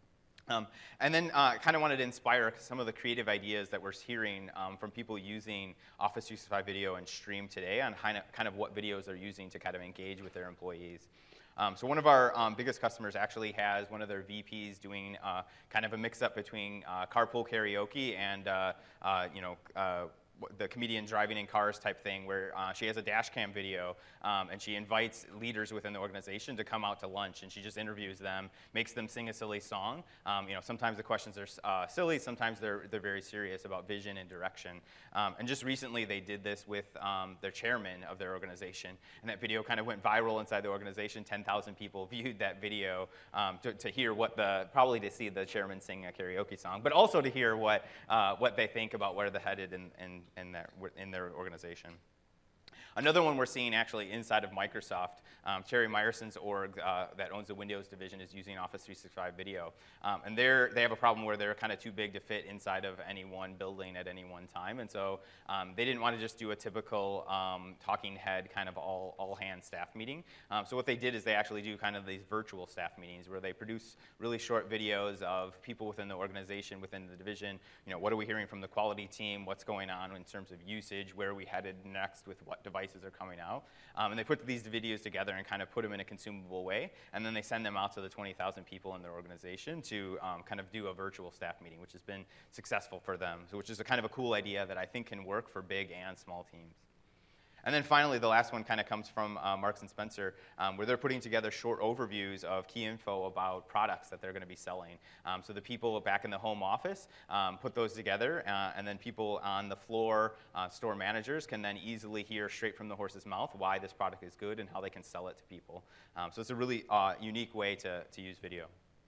Um, and then I uh, kind of wanted to inspire some of the creative ideas that we're hearing um, from people using Office three sixty-five Video and Stream today on kind of, kind of what videos they're using to kind of engage with their employees. Um, so one of our um, biggest customers actually has one of their V Ps doing uh, kind of a mix-up between uh, carpool karaoke and uh, uh, you know, uh, the comedian driving in cars type thing, where uh, she has a dash cam video um, and she invites leaders within the organization to come out to lunch, and she just interviews them, makes them sing a silly song. Um, you know, sometimes the questions are uh, silly, sometimes they're, they're very serious about vision and direction. Um, and just recently they did this with um, their chairman of their organization, and that video kind of went viral inside the organization. ten thousand people viewed that video um, to, to hear what the, probably to see the chairman sing a karaoke song, but also to hear what, uh, what they think about where they're headed in, in in their, in their organization. Another one we're seeing actually inside of Microsoft, um, Terry Myerson's org uh, that owns the Windows division is using Office three sixty-five Video. Um, and they're, they have a problem where they're kind of too big to fit inside of any one building at any one time. And so um, they didn't want to just do a typical um, talking head kind of all, all hand staff meeting. Um, so what they did is they actually do kind of these virtual staff meetings where they produce really short videos of people within the organization, within the division. You know, what are we hearing from the quality team? What's going on in terms of usage? Where are we headed next with what devices are coming out? Um, and they put these videos together and kind of put them in a consumable way, and then they send them out to the twenty thousand people in their organization to um, kind of do a virtual staff meeting, which has been successful for them, so which is a kind of a cool idea that I think can work for big and small teams. And then finally, the last one kind of comes from uh, Marks and Spencer, um, where they're putting together short overviews of key info about products that they're going to be selling. Um, so the people back in the home office um, put those together, uh, and then people on the floor, uh, store managers, can then easily hear straight from the horse's mouth why this product is good and how they can sell it to people. Um, so it's a really uh, unique way to, to use video.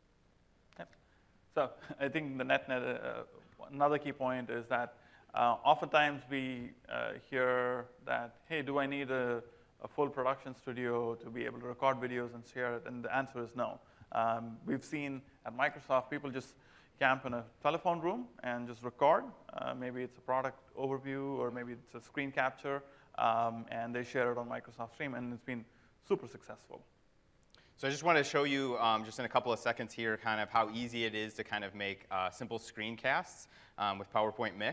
Yep. So I think the net, net uh, another key point is that Uh, oftentimes we uh, hear that, hey, do I need a, a full production studio to be able to record videos and share it? And the answer is no. Um, we've seen at Microsoft people just camp in a telephone room and just record. Uh, maybe it's a product overview or maybe it's a screen capture, um, and they share it on Microsoft Stream, and it's been super successful. So I just want to show you um, just in a couple of seconds here kind of how easy it is to kind of make uh, simple screencasts um, with PowerPoint Mix.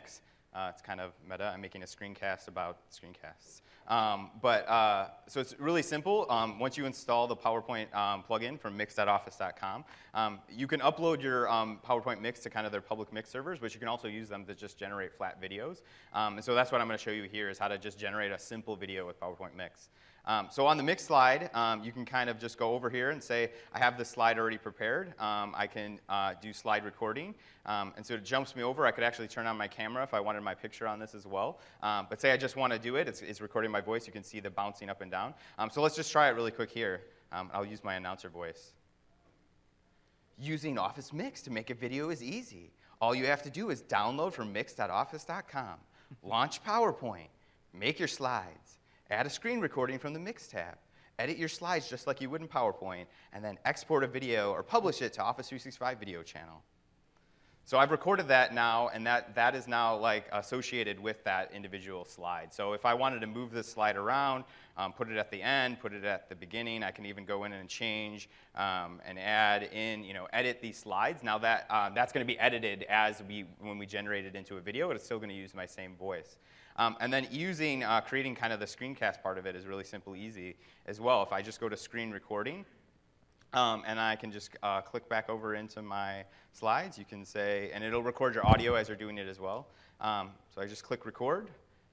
Uh, it's kind of meta. I'm making a screencast about screencasts. Um, but uh, so it's really simple. Um, once you install the PowerPoint um, plugin from mix dot office dot com, um, you can upload your um, PowerPoint mix to kind of their public mix servers, but you can also use them to just generate flat videos. Um, and so that's what I'm going to show you here is how to just generate a simple video with PowerPoint Mix. Um, so on the mix slide, um, you can kind of just go over here and say, I have this slide already prepared. Um, I can uh, do slide recording. Um, and so it jumps me over. I could actually turn on my camera if I wanted my picture on this as well. Um, but say I just want to do it. It's, it's recording my voice. You can see the bouncing up and down. Um, so let's just try it really quick here. Um, I'll use my announcer voice. Using Office Mix to make a video is easy. All you have to do is download from mix dot office dot com, launch PowerPoint, make your slides, add a screen recording from the Mix tab, edit your slides just like you would in PowerPoint, and then export a video or publish it to Office three sixty-five Video Channel. So I've recorded that now, and that, that is now like associated with that individual slide. So if I wanted to move this slide around, um, put it at the end, put it at the beginning, I can even go in and change um, and add in, you know, edit these slides. Now that, uh, that's going to be edited as we, when we generate it into a video, but it's still going to use my same voice. Um, and then using, uh, creating kind of the screencast part of it is really simple, easy as well. If I just go to screen recording, um, and I can just uh, click back over into my slides, you can say, and it'll record your audio as you're doing it as well. Um, so I just click record.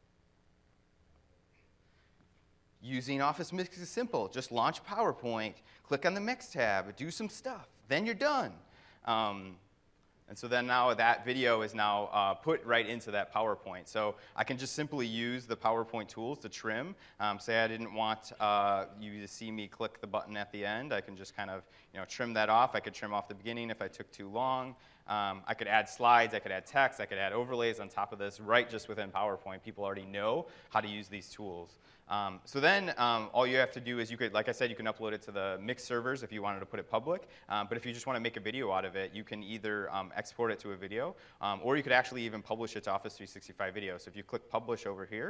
Using Office Mix is simple. Just launch PowerPoint, click on the Mix tab, do some stuff, then you're done. Um, And so then now that video is now uh, put right into that PowerPoint. So I can just simply use the PowerPoint tools to trim. Um, say I didn't want uh, you to see me click the button at the end. I can just kind of, you know, trim that off. I could trim off the beginning if I took too long. Um, I could add slides. I could add text. I could add overlays on top of this right just within PowerPoint. People already know how to use these tools. Um, so then um, all you have to do is you could, like I said, you can upload it to the Mix servers if you wanted to put it public. Um, but if you just want to make a video out of it, you can either um, export it to a video, um, or you could actually even publish it to Office three sixty-five Video. So if you click Publish over here,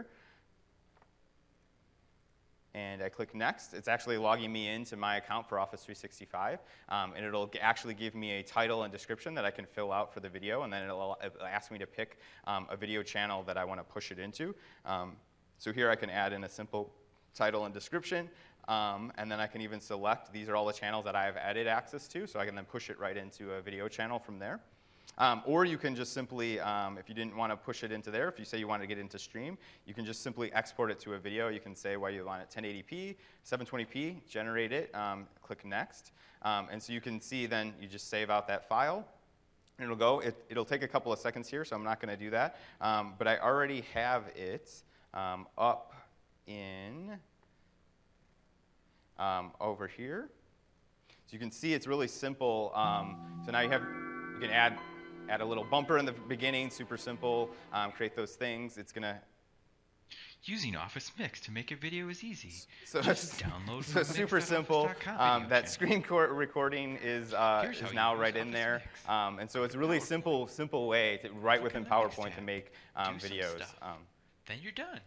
and I click Next, it's actually logging me into my account for Office three sixty-five. Um, and it'll actually give me a title and description that I can fill out for the video. And then it'll, it'll ask me to pick um, a video channel that I want to push it into. Um, So here I can add in a simple title and description, um, and then I can even select, these are all the channels that I have edit access to, so I can then push it right into a video channel from there. Um, or you can just simply, um, if you didn't want to push it into there, if you say you want to get into stream, you can just simply export it to a video. You can say why you want it ten eighty p, seven twenty p, generate it, um, click Next. Um, and so you can see then you just save out that file. And it'll go. It, it'll take a couple of seconds here, so I'm not going to do that. Um, but I already have it Um, up in um, over here. So you can see it's really simple. Um, so now you have, you can add, add a little bumper in the beginning, super simple, um, create those things. It's gonna, Using Office Mix to make a video is easy. so Just download so from super simple. Um, that screen recording is, uh, is now right in there. Um, and so it's a really simple, simple way to, right within PowerPoint to make um, videos. Um, Then you're done.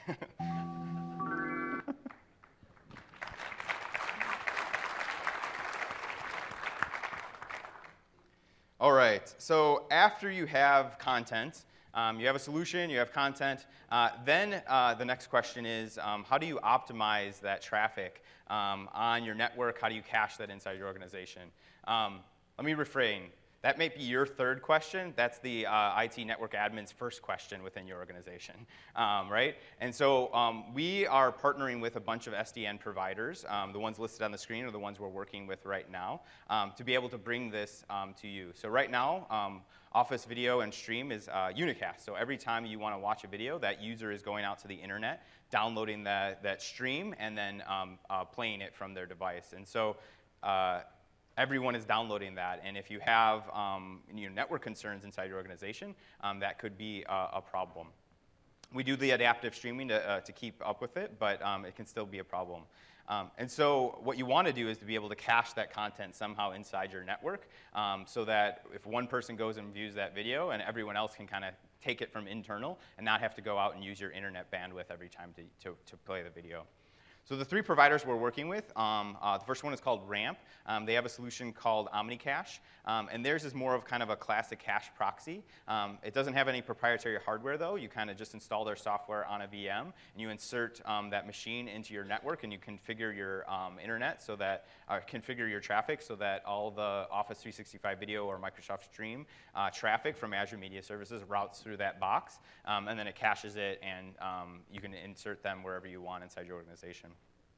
All right, so after you have content, um, you have a solution, you have content, uh, then uh, the next question is, um, how do you optimize that traffic um, on your network? How do you cache that inside your organization? Um, let me refrain. That may be your third question. That's the uh, I T network admin's first question within your organization, um, right? And so um, we are partnering with a bunch of S D N providers. Um, the ones listed on the screen are the ones we're working with right now um, to be able to bring this um, to you. So right now, um, Office Video and Stream is uh, unicast. So every time you want to watch a video, that user is going out to the internet, downloading that, that stream, and then um, uh, playing it from their device. And so uh, everyone is downloading that, and if you have um, you know, network concerns inside your organization, um, that could be a, a problem. We do the adaptive streaming to, uh, to keep up with it, but um, it can still be a problem. Um, and so what you want to do is to be able to cache that content somehow inside your network um, so that if one person goes and views that video, and everyone else can kind of take it from internal and not have to go out and use your internet bandwidth every time to, to, to play the video. So the three providers we're working with, um, uh, the first one is called Ramp. Um, they have a solution called OmniCache, um, and theirs is more of kind of a classic cache proxy. Um, it doesn't have any proprietary hardware, though. You kind of just install their software on a V M, and you insert um, that machine into your network, and you configure your um, internet so that, uh, configure your traffic so that all the Office three sixty-five video or Microsoft Stream uh, traffic from Azure Media Services routes through that box, um, and then it caches it, and um, you can insert them wherever you want inside your organization.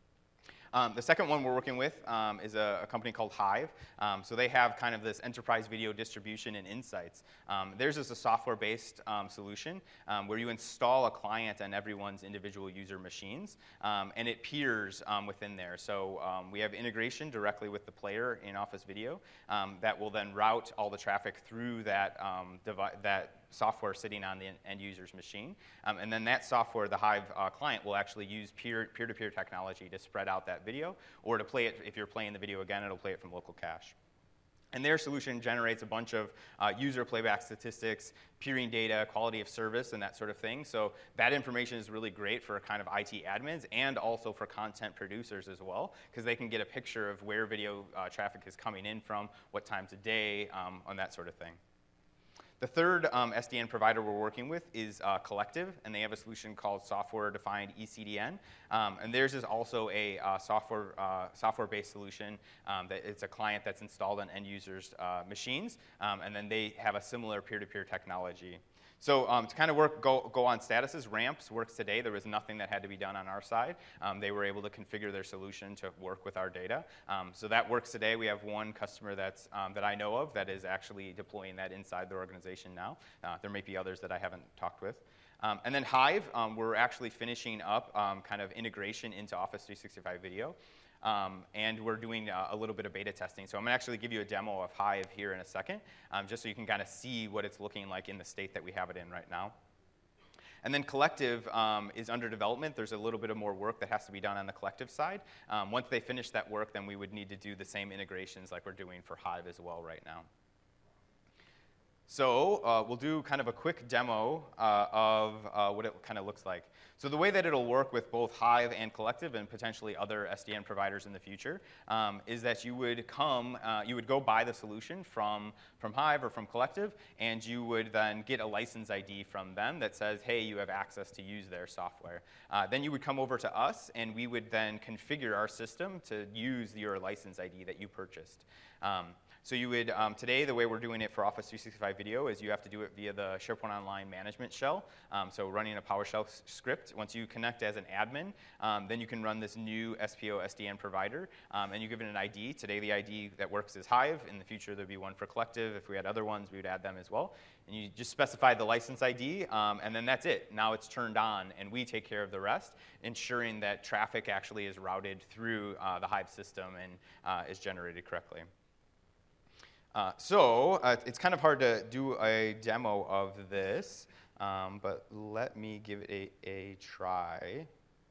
Um, the second one we're working with um, is a, a company called Hive. Um, so they have kind of this enterprise video distribution and insights. Um, theirs is a software-based um, solution um, where you install a client on everyone's individual user machines, um, and it peers um, within there. So um, we have integration directly with the player in Office Video um, that will then route all the traffic through that, um, devi- that software sitting on the end user's machine. Um, and then that software, the Hive uh, client, will actually use peer, peer-to-peer technology to spread out that video, or to play it, if you're playing the video again, it'll play it from local cache. And their solution generates a bunch of uh, user playback statistics, peering data, quality of service, and that sort of thing. So that information is really great for kind of I T admins and also for content producers as well, because they can get a picture of where video uh, traffic is coming in from, what times a day, um, on that sort of thing. The third um, S D N provider we're working with is uh, Collective, and they have a solution called Software-Defined E C D N. Um, and theirs is also a uh, software, uh, software-based solution um, that it's a client that's installed on end users' uh, machines, um, and then they have a similar peer-to-peer technology. So um, to kind of work, go, go on statuses, Ramps works today. There was nothing that had to be done on our side. Um, they were able to configure their solution to work with our data. Um, so that works today. We have one customer that's, um, that I know of that is actually deploying that inside their organization now. Uh, there may be others that I haven't talked with. Um, and then Hive, um, we're actually finishing up um, kind of integration into Office three sixty-five Video. Um, and we're doing uh, a little bit of beta testing. So I'm going to actually give you a demo of Hive here in a second, um, just so you can kind of see what it's looking like in the state that we have it in right now. And then Collective um, is under development. There's a little bit of more work that has to be done on the Collective side. Um, once they finish that work, then we would need to do the same integrations like we're doing for Hive as well right now. So uh, we'll do kind of a quick demo uh, of uh, what it kind of looks like. So the way that it'll work with both Hive and Collective and potentially other S D N providers in the future um, is that you would come, uh, you would go buy the solution from, from Hive or from Collective, and you would then get a license I D from them that says, hey, you have access to use their software. Uh, then you would come over to us, and we would then configure our system to use your license I D that you purchased. Um, So you would, um, today, the way we're doing it for Office three sixty-five Video is you have to do it via the SharePoint Online management shell. Um, so running a PowerShell script. Once you connect as an admin, um, then you can run this new S P O S D N provider, um, and you give it an I D. Today, the I D that works is Hive. In the future, there'd be one for Collective. If we had other ones, we would add them as well. And you just specify the license I D, um, and then that's it. Now it's turned on, and we take care of the rest, ensuring that traffic actually is routed through uh, the Hive system and uh, is generated correctly. Uh, so uh, it's kind of hard to do a demo of this, um, but let me give it a, a try.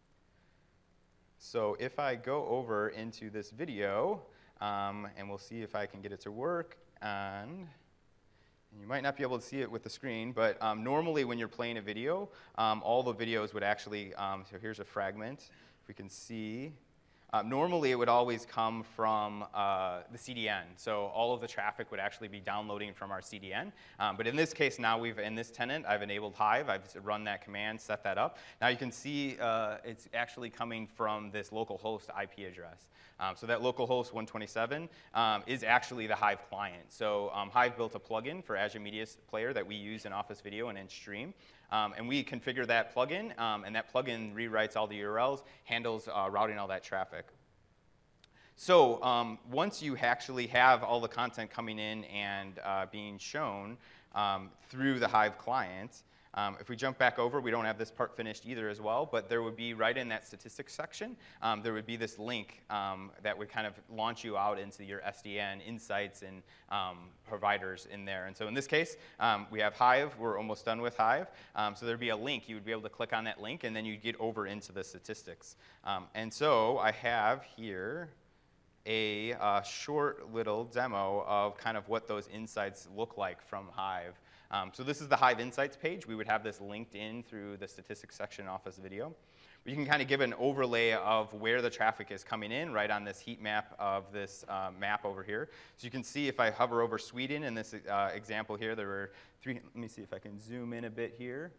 So if I go over into this video, um, and we'll see if I can get it to work, and you might not be able to see it with the screen, but um, normally when you're playing a video, um, all the videos would actually, um, so here's a fragment, if we can see. Uh, normally, it would always come from uh, the C D N. So all of the traffic would actually be downloading from our C D N. Um, but in this case, now we've, in this tenant, I've enabled Hive. I've run that command, set that up. Now you can see uh, it's actually coming from this localhost I P address. Um, so that localhost one twenty-seven um, is actually the Hive client. So um, Hive built a plugin for Azure Media Player that we use in Office Video and in Stream. Um, and we configure that plugin, um, and that plugin rewrites all the U R Ls, handles uh, routing all that traffic. So um, once you actually have all the content coming in and uh, being shown um, through the Hive client, um, if we jump back over, we don't have this part finished either as well, but there would be right in that statistics section, um, there would be this link um, that would kind of launch you out into your S D N insights and um, providers in there. And so in this case, um, we have Hive. We're almost done with Hive. Um, so there'd be a link. You would be able to click on that link, and then you'd get over into the statistics. Um, and so I have here a uh, short little demo of kind of what those insights look like from Hive. Um, so this is the Hive Insights page. We would have this linked in through the statistics section Office Video. You can kind of give an overlay of where the traffic is coming in right on this heat map of this uh, map over here. So you can see if I hover over Sweden in this uh, example here, there were three, let me see if I can zoom in a bit here.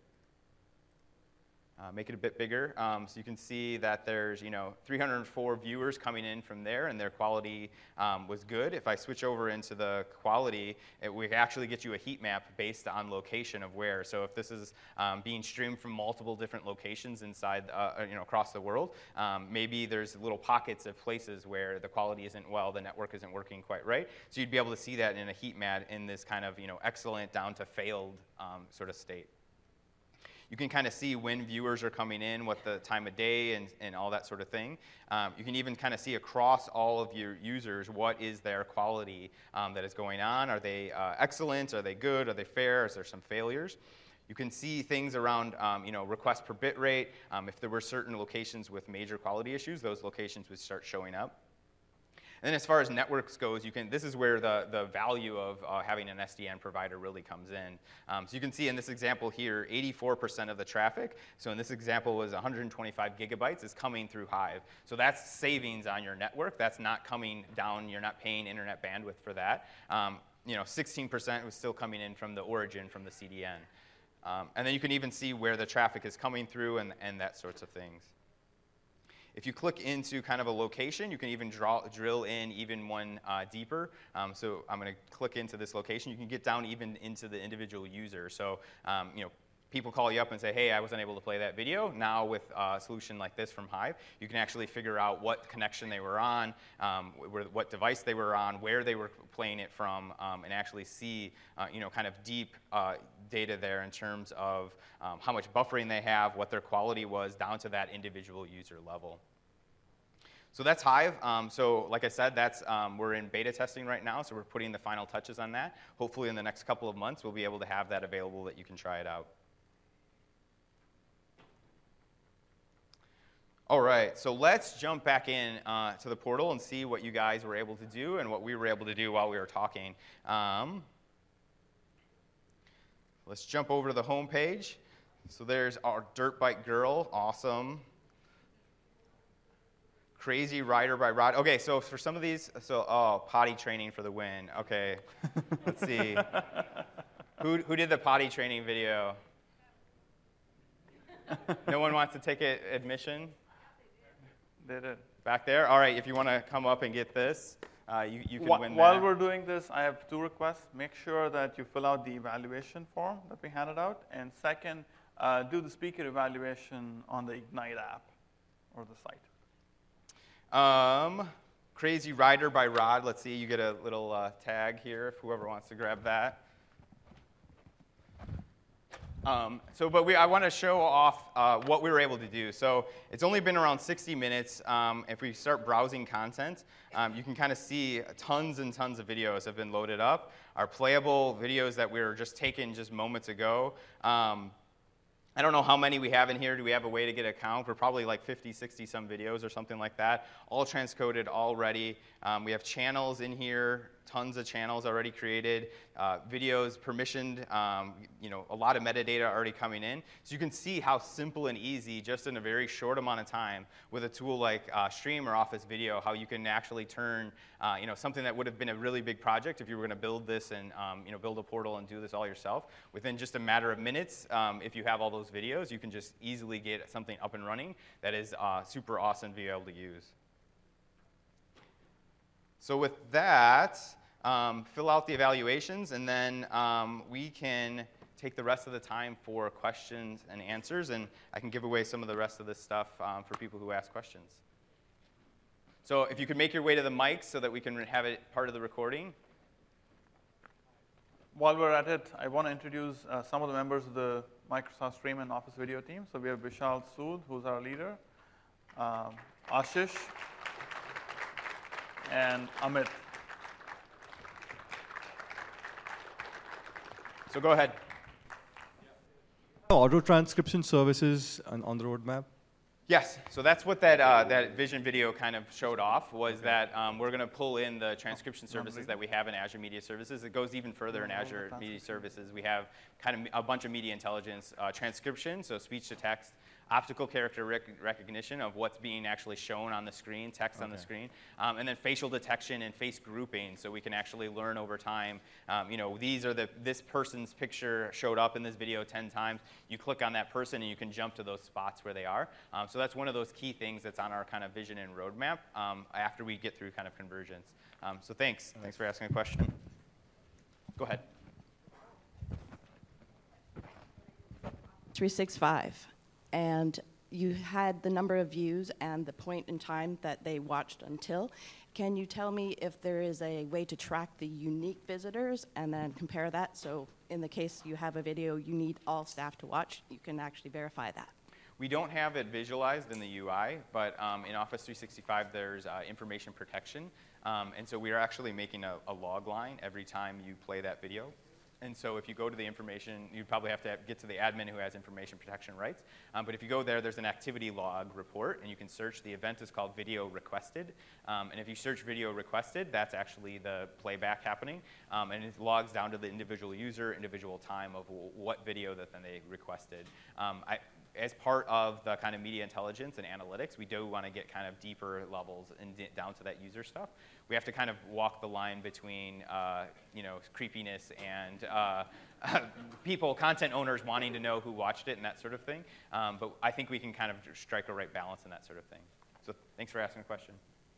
Uh, make it a bit bigger, um, so you can see that there's, you know, three hundred four viewers coming in from there, and their quality um, was good. If I switch over into the quality, it we actually get you a heat map based on location of where. So if this is um, being streamed from multiple different locations inside, uh, you know, across the world, um, maybe there's little pockets of places where the quality isn't well, the network isn't working quite right. So you'd be able to see that in a heat map in this kind of, you know, excellent down to failed um, sort of state. You can kind of see when viewers are coming in, what the time of day, and, and all that sort of thing. Um, you can even kind of see across all of your users what is their quality um, that is going on. Are they uh, excellent? Are they good? Are they fair? Is there some failures? You can see things around um, you know, requests per bit rate. Um, if there were certain locations with major quality issues, those locations would start showing up. And then as far as networks goes, you can, this is where the, the value of uh, having an S D N provider really comes in. Um, so you can see in this example here, eighty-four percent of the traffic, so in this example was one hundred twenty-five gigabytes, is coming through Hive. So that's savings on your network. That's not coming down. You're not paying internet bandwidth for that. Um, you know, sixteen percent was still coming in from the origin, from the C D N. Um, and then you can even see where the traffic is coming through and, and that sorts of things. If you click into kind of a location, you can even draw, drill in even one uh, deeper. Um, so I'm going to click into this location. You can get down even into the individual user. So um, you know, people call you up and say, hey, I wasn't able to play that video. Now with a solution like this from Hive, you can actually figure out what connection they were on, um, where, what device they were on, where they were playing it from, um, and actually see uh, you know, kind of deep uh, data there in terms of um, how much buffering they have, what their quality was, down to that individual user level. So that's Hive. Um, so like I said, that's, um, we're in beta testing right now, so we're putting the final touches on that. Hopefully in the next couple of months, we'll be able to have that available that you can try it out. All right, so let's jump back in uh, to the portal and see what you guys were able to do and what we were able to do while we were talking. Um, let's jump over to the home page. So there's our dirt bike girl, awesome. Crazy rider by Rod. Okay, so for some of these, so oh, potty training for the win. Okay, let's see. Who who did the potty training video? No one wants to take it admission? They did. Back there? All right, if you want to come up and get this, uh, you, you can Wh win While that. we're doing this, I have two requests. Make sure that you fill out the evaluation form that we handed out. And second, uh, do the speaker evaluation on the Ignite app or the site. Um, Crazy Rider by Rod. Let's see, you get a little uh, tag here if whoever wants to grab that. Um, so, but we, I want to show off uh, what we were able to do. So it's only been around sixty minutes. Um, if we start browsing content, um, you can kind of see tons and tons of videos have been loaded up. Our playable videos that we were just taken just moments ago. Um, I don't know how many we have in here. Do we have a way to get a count? We're probably like fifty, sixty some videos or something like that, all transcoded already. Um, we have channels in here, tons of channels already created, uh, videos permissioned, um, you know, a lot of metadata already coming in. So you can see how simple and easy, just in a very short amount of time, with a tool like uh, Stream or Office Video, how you can actually turn, uh, you know, something that would have been a really big project if you were going to build this and, um, you know, build a portal and do this all yourself. Within just a matter of minutes, um, if you have all those videos, you can just easily get something up and running that is uh, super awesome to be able to use. So with that, um, fill out the evaluations, and then um, we can take the rest of the time for questions and answers, and I can give away some of the rest of this stuff um, for people who ask questions. So if you could make your way to the mics so that we can have it part of the recording. While we're at it, I want to introduce uh, some of the members of the Microsoft Stream and Office Video team. So we have Vishal Sood, who's our leader, um, Ashish, and Amit. So go ahead. Auto transcription services on, on the roadmap? Yes, so that's what that, uh, that vision video kind of showed off, was okay. that um, we're going to pull in the transcription services that we have in Azure Media Services. It goes even further in Azure Media Services. We have kind of a bunch of media intelligence uh, transcription, so speech to text, optical character rec recognition of what's being actually shown on the screen, text okay. on the screen, um, and then facial detection and face grouping, so we can actually learn over time. Um, you know, these are the this person's picture showed up in this video ten times. You click on that person and you can jump to those spots where they are. Um, so that's one of those key things that's on our kind of vision and roadmap um, after we get through kind of convergence. Um, so thanks. Thanks for asking a question. Go ahead. three sixty-five, and you had the number of views and the point in time that they watched until. Can you tell me if there is a way to track the unique visitors and then compare that? So in the case you have a video you need all staff to watch, you can actually verify that. We don't have it visualized in the U I, but um, in Office three sixty-five there's uh, information protection. Um, and so we are actually making a, a log line every time you play that video. And so if you go to the information, you probably have to have, get to the admin who has information protection rights. Um, but if you go there, there's an activity log report, and you can search. The event is called video requested. Um, and if you search video requested, that's actually the playback happening. Um, and it logs down to the individual user, individual time of w what video that then they requested. Um, I, as part of the kind of media intelligence and analytics, we do want to get kind of deeper levels and down to that user stuff. We have to kind of walk the line between, uh, you know, creepiness and uh, people, content owners wanting to know who watched it and that sort of thing. Um, but I think we can kind of strike a right balance in that sort of thing. So thanks for asking the question.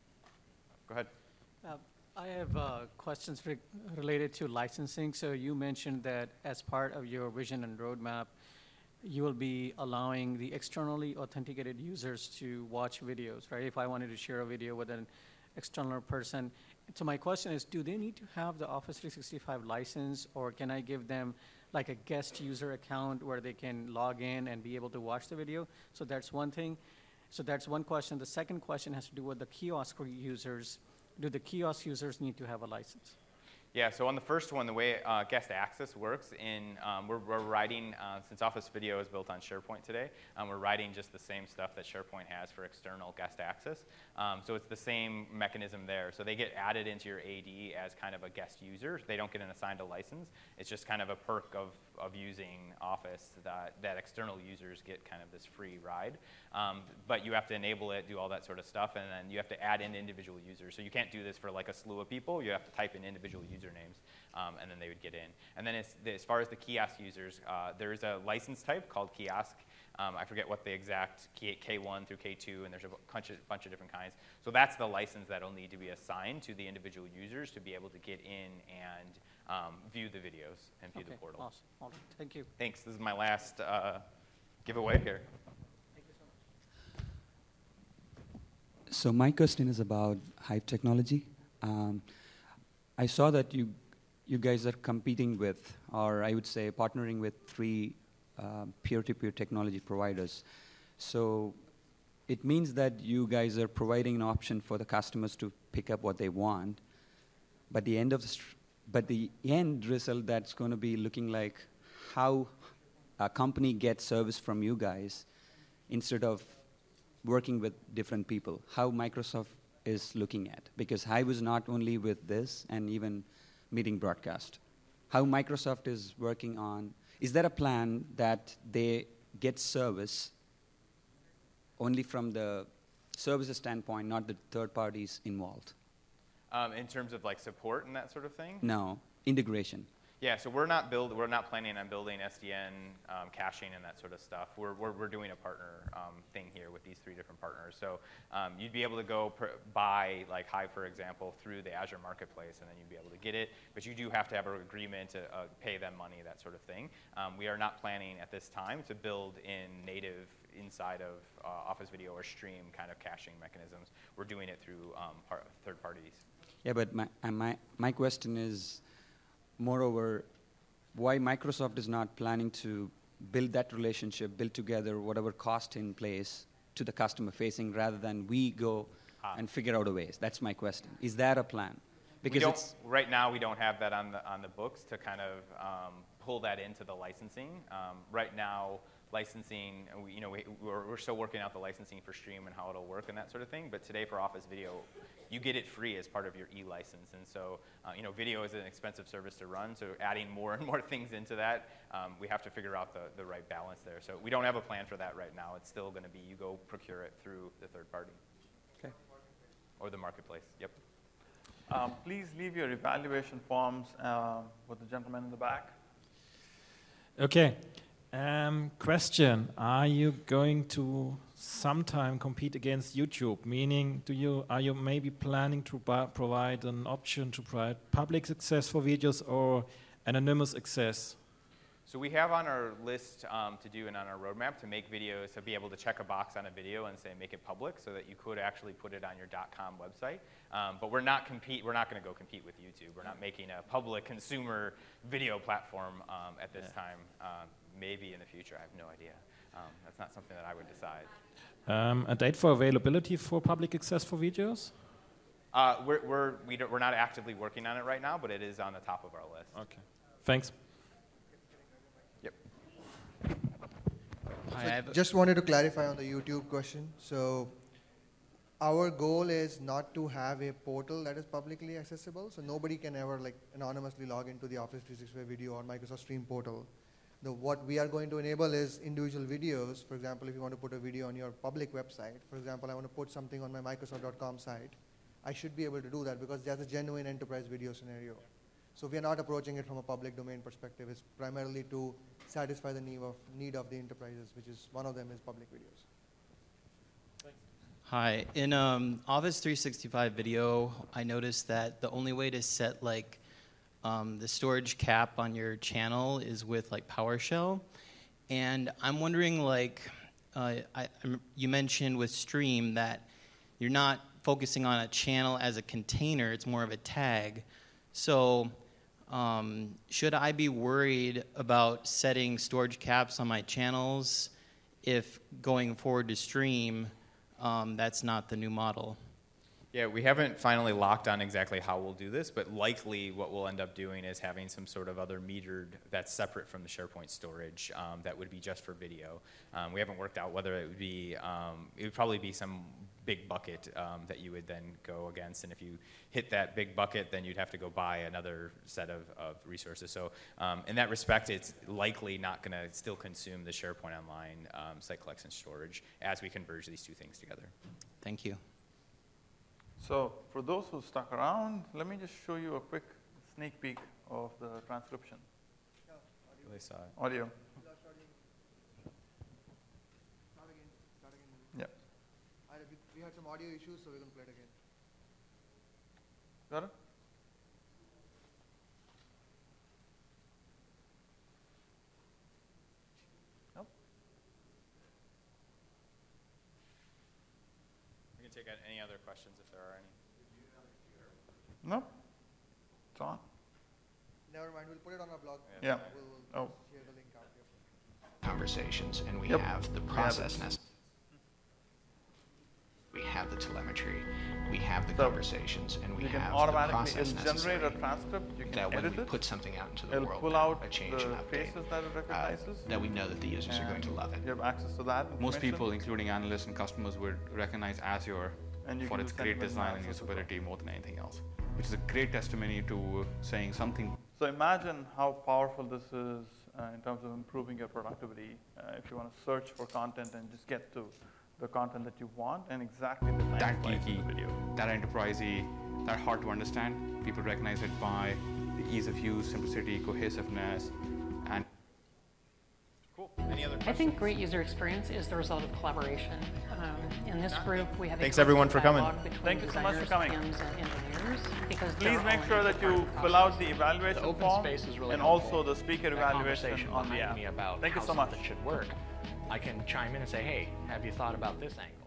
Go ahead. Uh, I have uh, questions re related to licensing. So you mentioned that as part of your vision and roadmap, you will be allowing the externally authenticated users to watch videos, right? If I wanted to share a video with an external person. So my question is, do they need to have the Office three sixty-five license, or can I give them like a guest user account where they can log in and be able to watch the video? So that's one thing. So that's one question. The second question has to do with the kiosk users. Do the kiosk users need to have a license? Yeah, so on the first one, the way uh, guest access works, in um, we're, we're writing, uh, since Office Video is built on SharePoint today, um, we're writing just the same stuff that SharePoint has for external guest access. Um, so it's the same mechanism there. So they get added into your A D as kind of a guest user. They don't get an assigned a license. It's just kind of a perk of, of using Office that, that external users get kind of this free ride. Um, but you have to enable it, do all that sort of stuff, and then you have to add in individual users. So you can't do this for like a slew of people. You have to type in individual usernames, um, and then they would get in. And then as, as far as the kiosk users, uh, there's a license type called kiosk. Um, I forget what the exact K one through K two, and there's a bunch of, bunch of different kinds. So that's the license that will need to be assigned to the individual users to be able to get in and um, view the videos and view okay, the portal. Awesome. All right. Thank you. Thanks. This is my last uh, giveaway here. Thank you so much. So my question is about Hive technology. Um, I saw that you, you guys are competing with, or I would say partnering with three uh, peer-to-peer technology providers. So it means that you guys are providing an option for the customers to pick up what they want, but the end of the, str but the end result that's going to be looking like how a company gets service from you guys instead of working with different people, how Microsoft is looking at. Because Hive is not only with this and even meeting broadcast. How Microsoft is working on, is there a plan that they get service only from the services standpoint, not the third parties involved? Um, in terms of like support and that sort of thing? No, integration. Yeah, so we're not build, we're not planning on building S D N um, caching and that sort of stuff. We're, we're, we're doing a partner um, thing here with these three different partners. So um, you'd be able to go pr buy like Hive, for example, through the Azure Marketplace, and then you'd be able to get it. But you do have to have an agreement to uh, pay them money, that sort of thing. Um, we are not planning at this time to build in native inside of uh, Office Video or Stream kind of caching mechanisms. We're doing it through um, par third parties. Yeah, but my, uh, my, my question is, moreover, why Microsoft is not planning to build that relationship, build together whatever cost in place to the customer facing rather than we go ah. and figure out a way. That's my question. Is that a plan? Because we don't, it's right now we don't have that on the, on the books to kind of um, pull that into the licensing. Um, right now, licensing, we, you know, we, we're, we're still working out the licensing for Stream and how it'll work and that sort of thing. But today for Office Video, you get it free as part of your e-license. And so, uh, you know, video is an expensive service to run. So adding more and more things into that, um, we have to figure out the, the right balance there. So we don't have a plan for that right now. It's still going to be you go procure it through the third party. Okay. Or the marketplace. Yep. Um, please leave your evaluation forms uh, with the gentleman in the back. Okay. Um, question: are you going to sometime compete against YouTube? Meaning, do you are you maybe planning to provide an option to provide public access for videos or anonymous access? So we have on our list um, to do and on our roadmap to make videos, to be able to check a box on a video and say make it public, so that you could actually put it on your .com website. Um, but we're not compete. We're not going to go compete with YouTube. We're not making a public consumer video platform um, at this yeah. time. Um, maybe in the future, I have no idea. Um, that's not something that I would decide. Um, a date for availability for public access for videos? Uh, we're we're we don't, we're not actively working on it right now, but it is on the top of our list. Okay. Thanks. So just wanted to clarify on the YouTube question. So our goal is not to have a portal that is publicly accessible. So nobody can ever like anonymously log into the Office three sixty-five video or Microsoft Stream portal. The, what we are going to enable is individual videos. For example, if you want to put a video on your public website, for example, I want to put something on my Microsoft dot com site, I should be able to do that because there's a genuine enterprise video scenario. So we are not approaching it from a public domain perspective. It's primarily to satisfy the need of, need of the enterprises, which is one of them is public videos. Hi, in um, Office three sixty-five video, I noticed that the only way to set like um, the storage cap on your channel is with like PowerShell. And I'm wondering like, uh, I, I'm, you mentioned with Stream that you're not focusing on a channel as a container, it's more of a tag. So um, should I be worried about setting storage caps on my channels if going forward to Stream, um, that's not the new model? Yeah, we haven't finally locked on exactly how we'll do this, but likely what we'll end up doing is having some sort of other metered that's separate from the SharePoint storage um, that would be just for video. Um, we haven't worked out whether it would be, um, it would probably be some big bucket um, that you would then go against, and if you hit that big bucket, then you'd have to go buy another set of, of resources. So um, in that respect, it's likely not going to still consume the SharePoint Online um, site collection storage as we converge these two things together. Thank you. So for those who stuck around, let me just show you a quick sneak peek of the transcription. They saw it. Audio. Yeah. We had some audio issues, so we're going to play it again. Got it? Nope. We can take any other questions if there are any. Nope. It's on. Never mind, we'll put it on our blog. Yeah. We'll, we'll Oh. share the link out here. Conversations, and we Yep. have the We have process it. necessary. We have the telemetry, we have the So conversations, and we you can have the automatically process it'll generate necessary a transcript. You can that when edit we it. put something out into the It'll world, pull now, out a change the and update, faces that it uh, recognizes. that we know that the users are going to and love it. You have access to that. Most people, information. including analysts and customers, would recognize Azure And you for can its do great sentiment design and analysis as well. usability more than anything else, which is a great testimony to saying something. So imagine how powerful this is uh, in terms of improving your productivity. Uh, if you want to search for content and just get to the content that you want and exactly the time That slice in geeky, the video. that enterprisey, that hard to understand. People recognize it by the ease of use, simplicity, cohesiveness, and Cool. Any other I questions? think great user experience is the result of collaboration. Um, in this group, we have a Thanks, everyone, for coming. dialogue between Thank you so much for designers, coming. P Ms, and engineers, because Please they're make all sure an that integral you part of the fill out process. the evaluation The open form space is really and helpful. also the speaker That evaluation conversation on the behind app. me about Thank you how so much. something should work. I can chime in and say, hey, have you thought about this angle?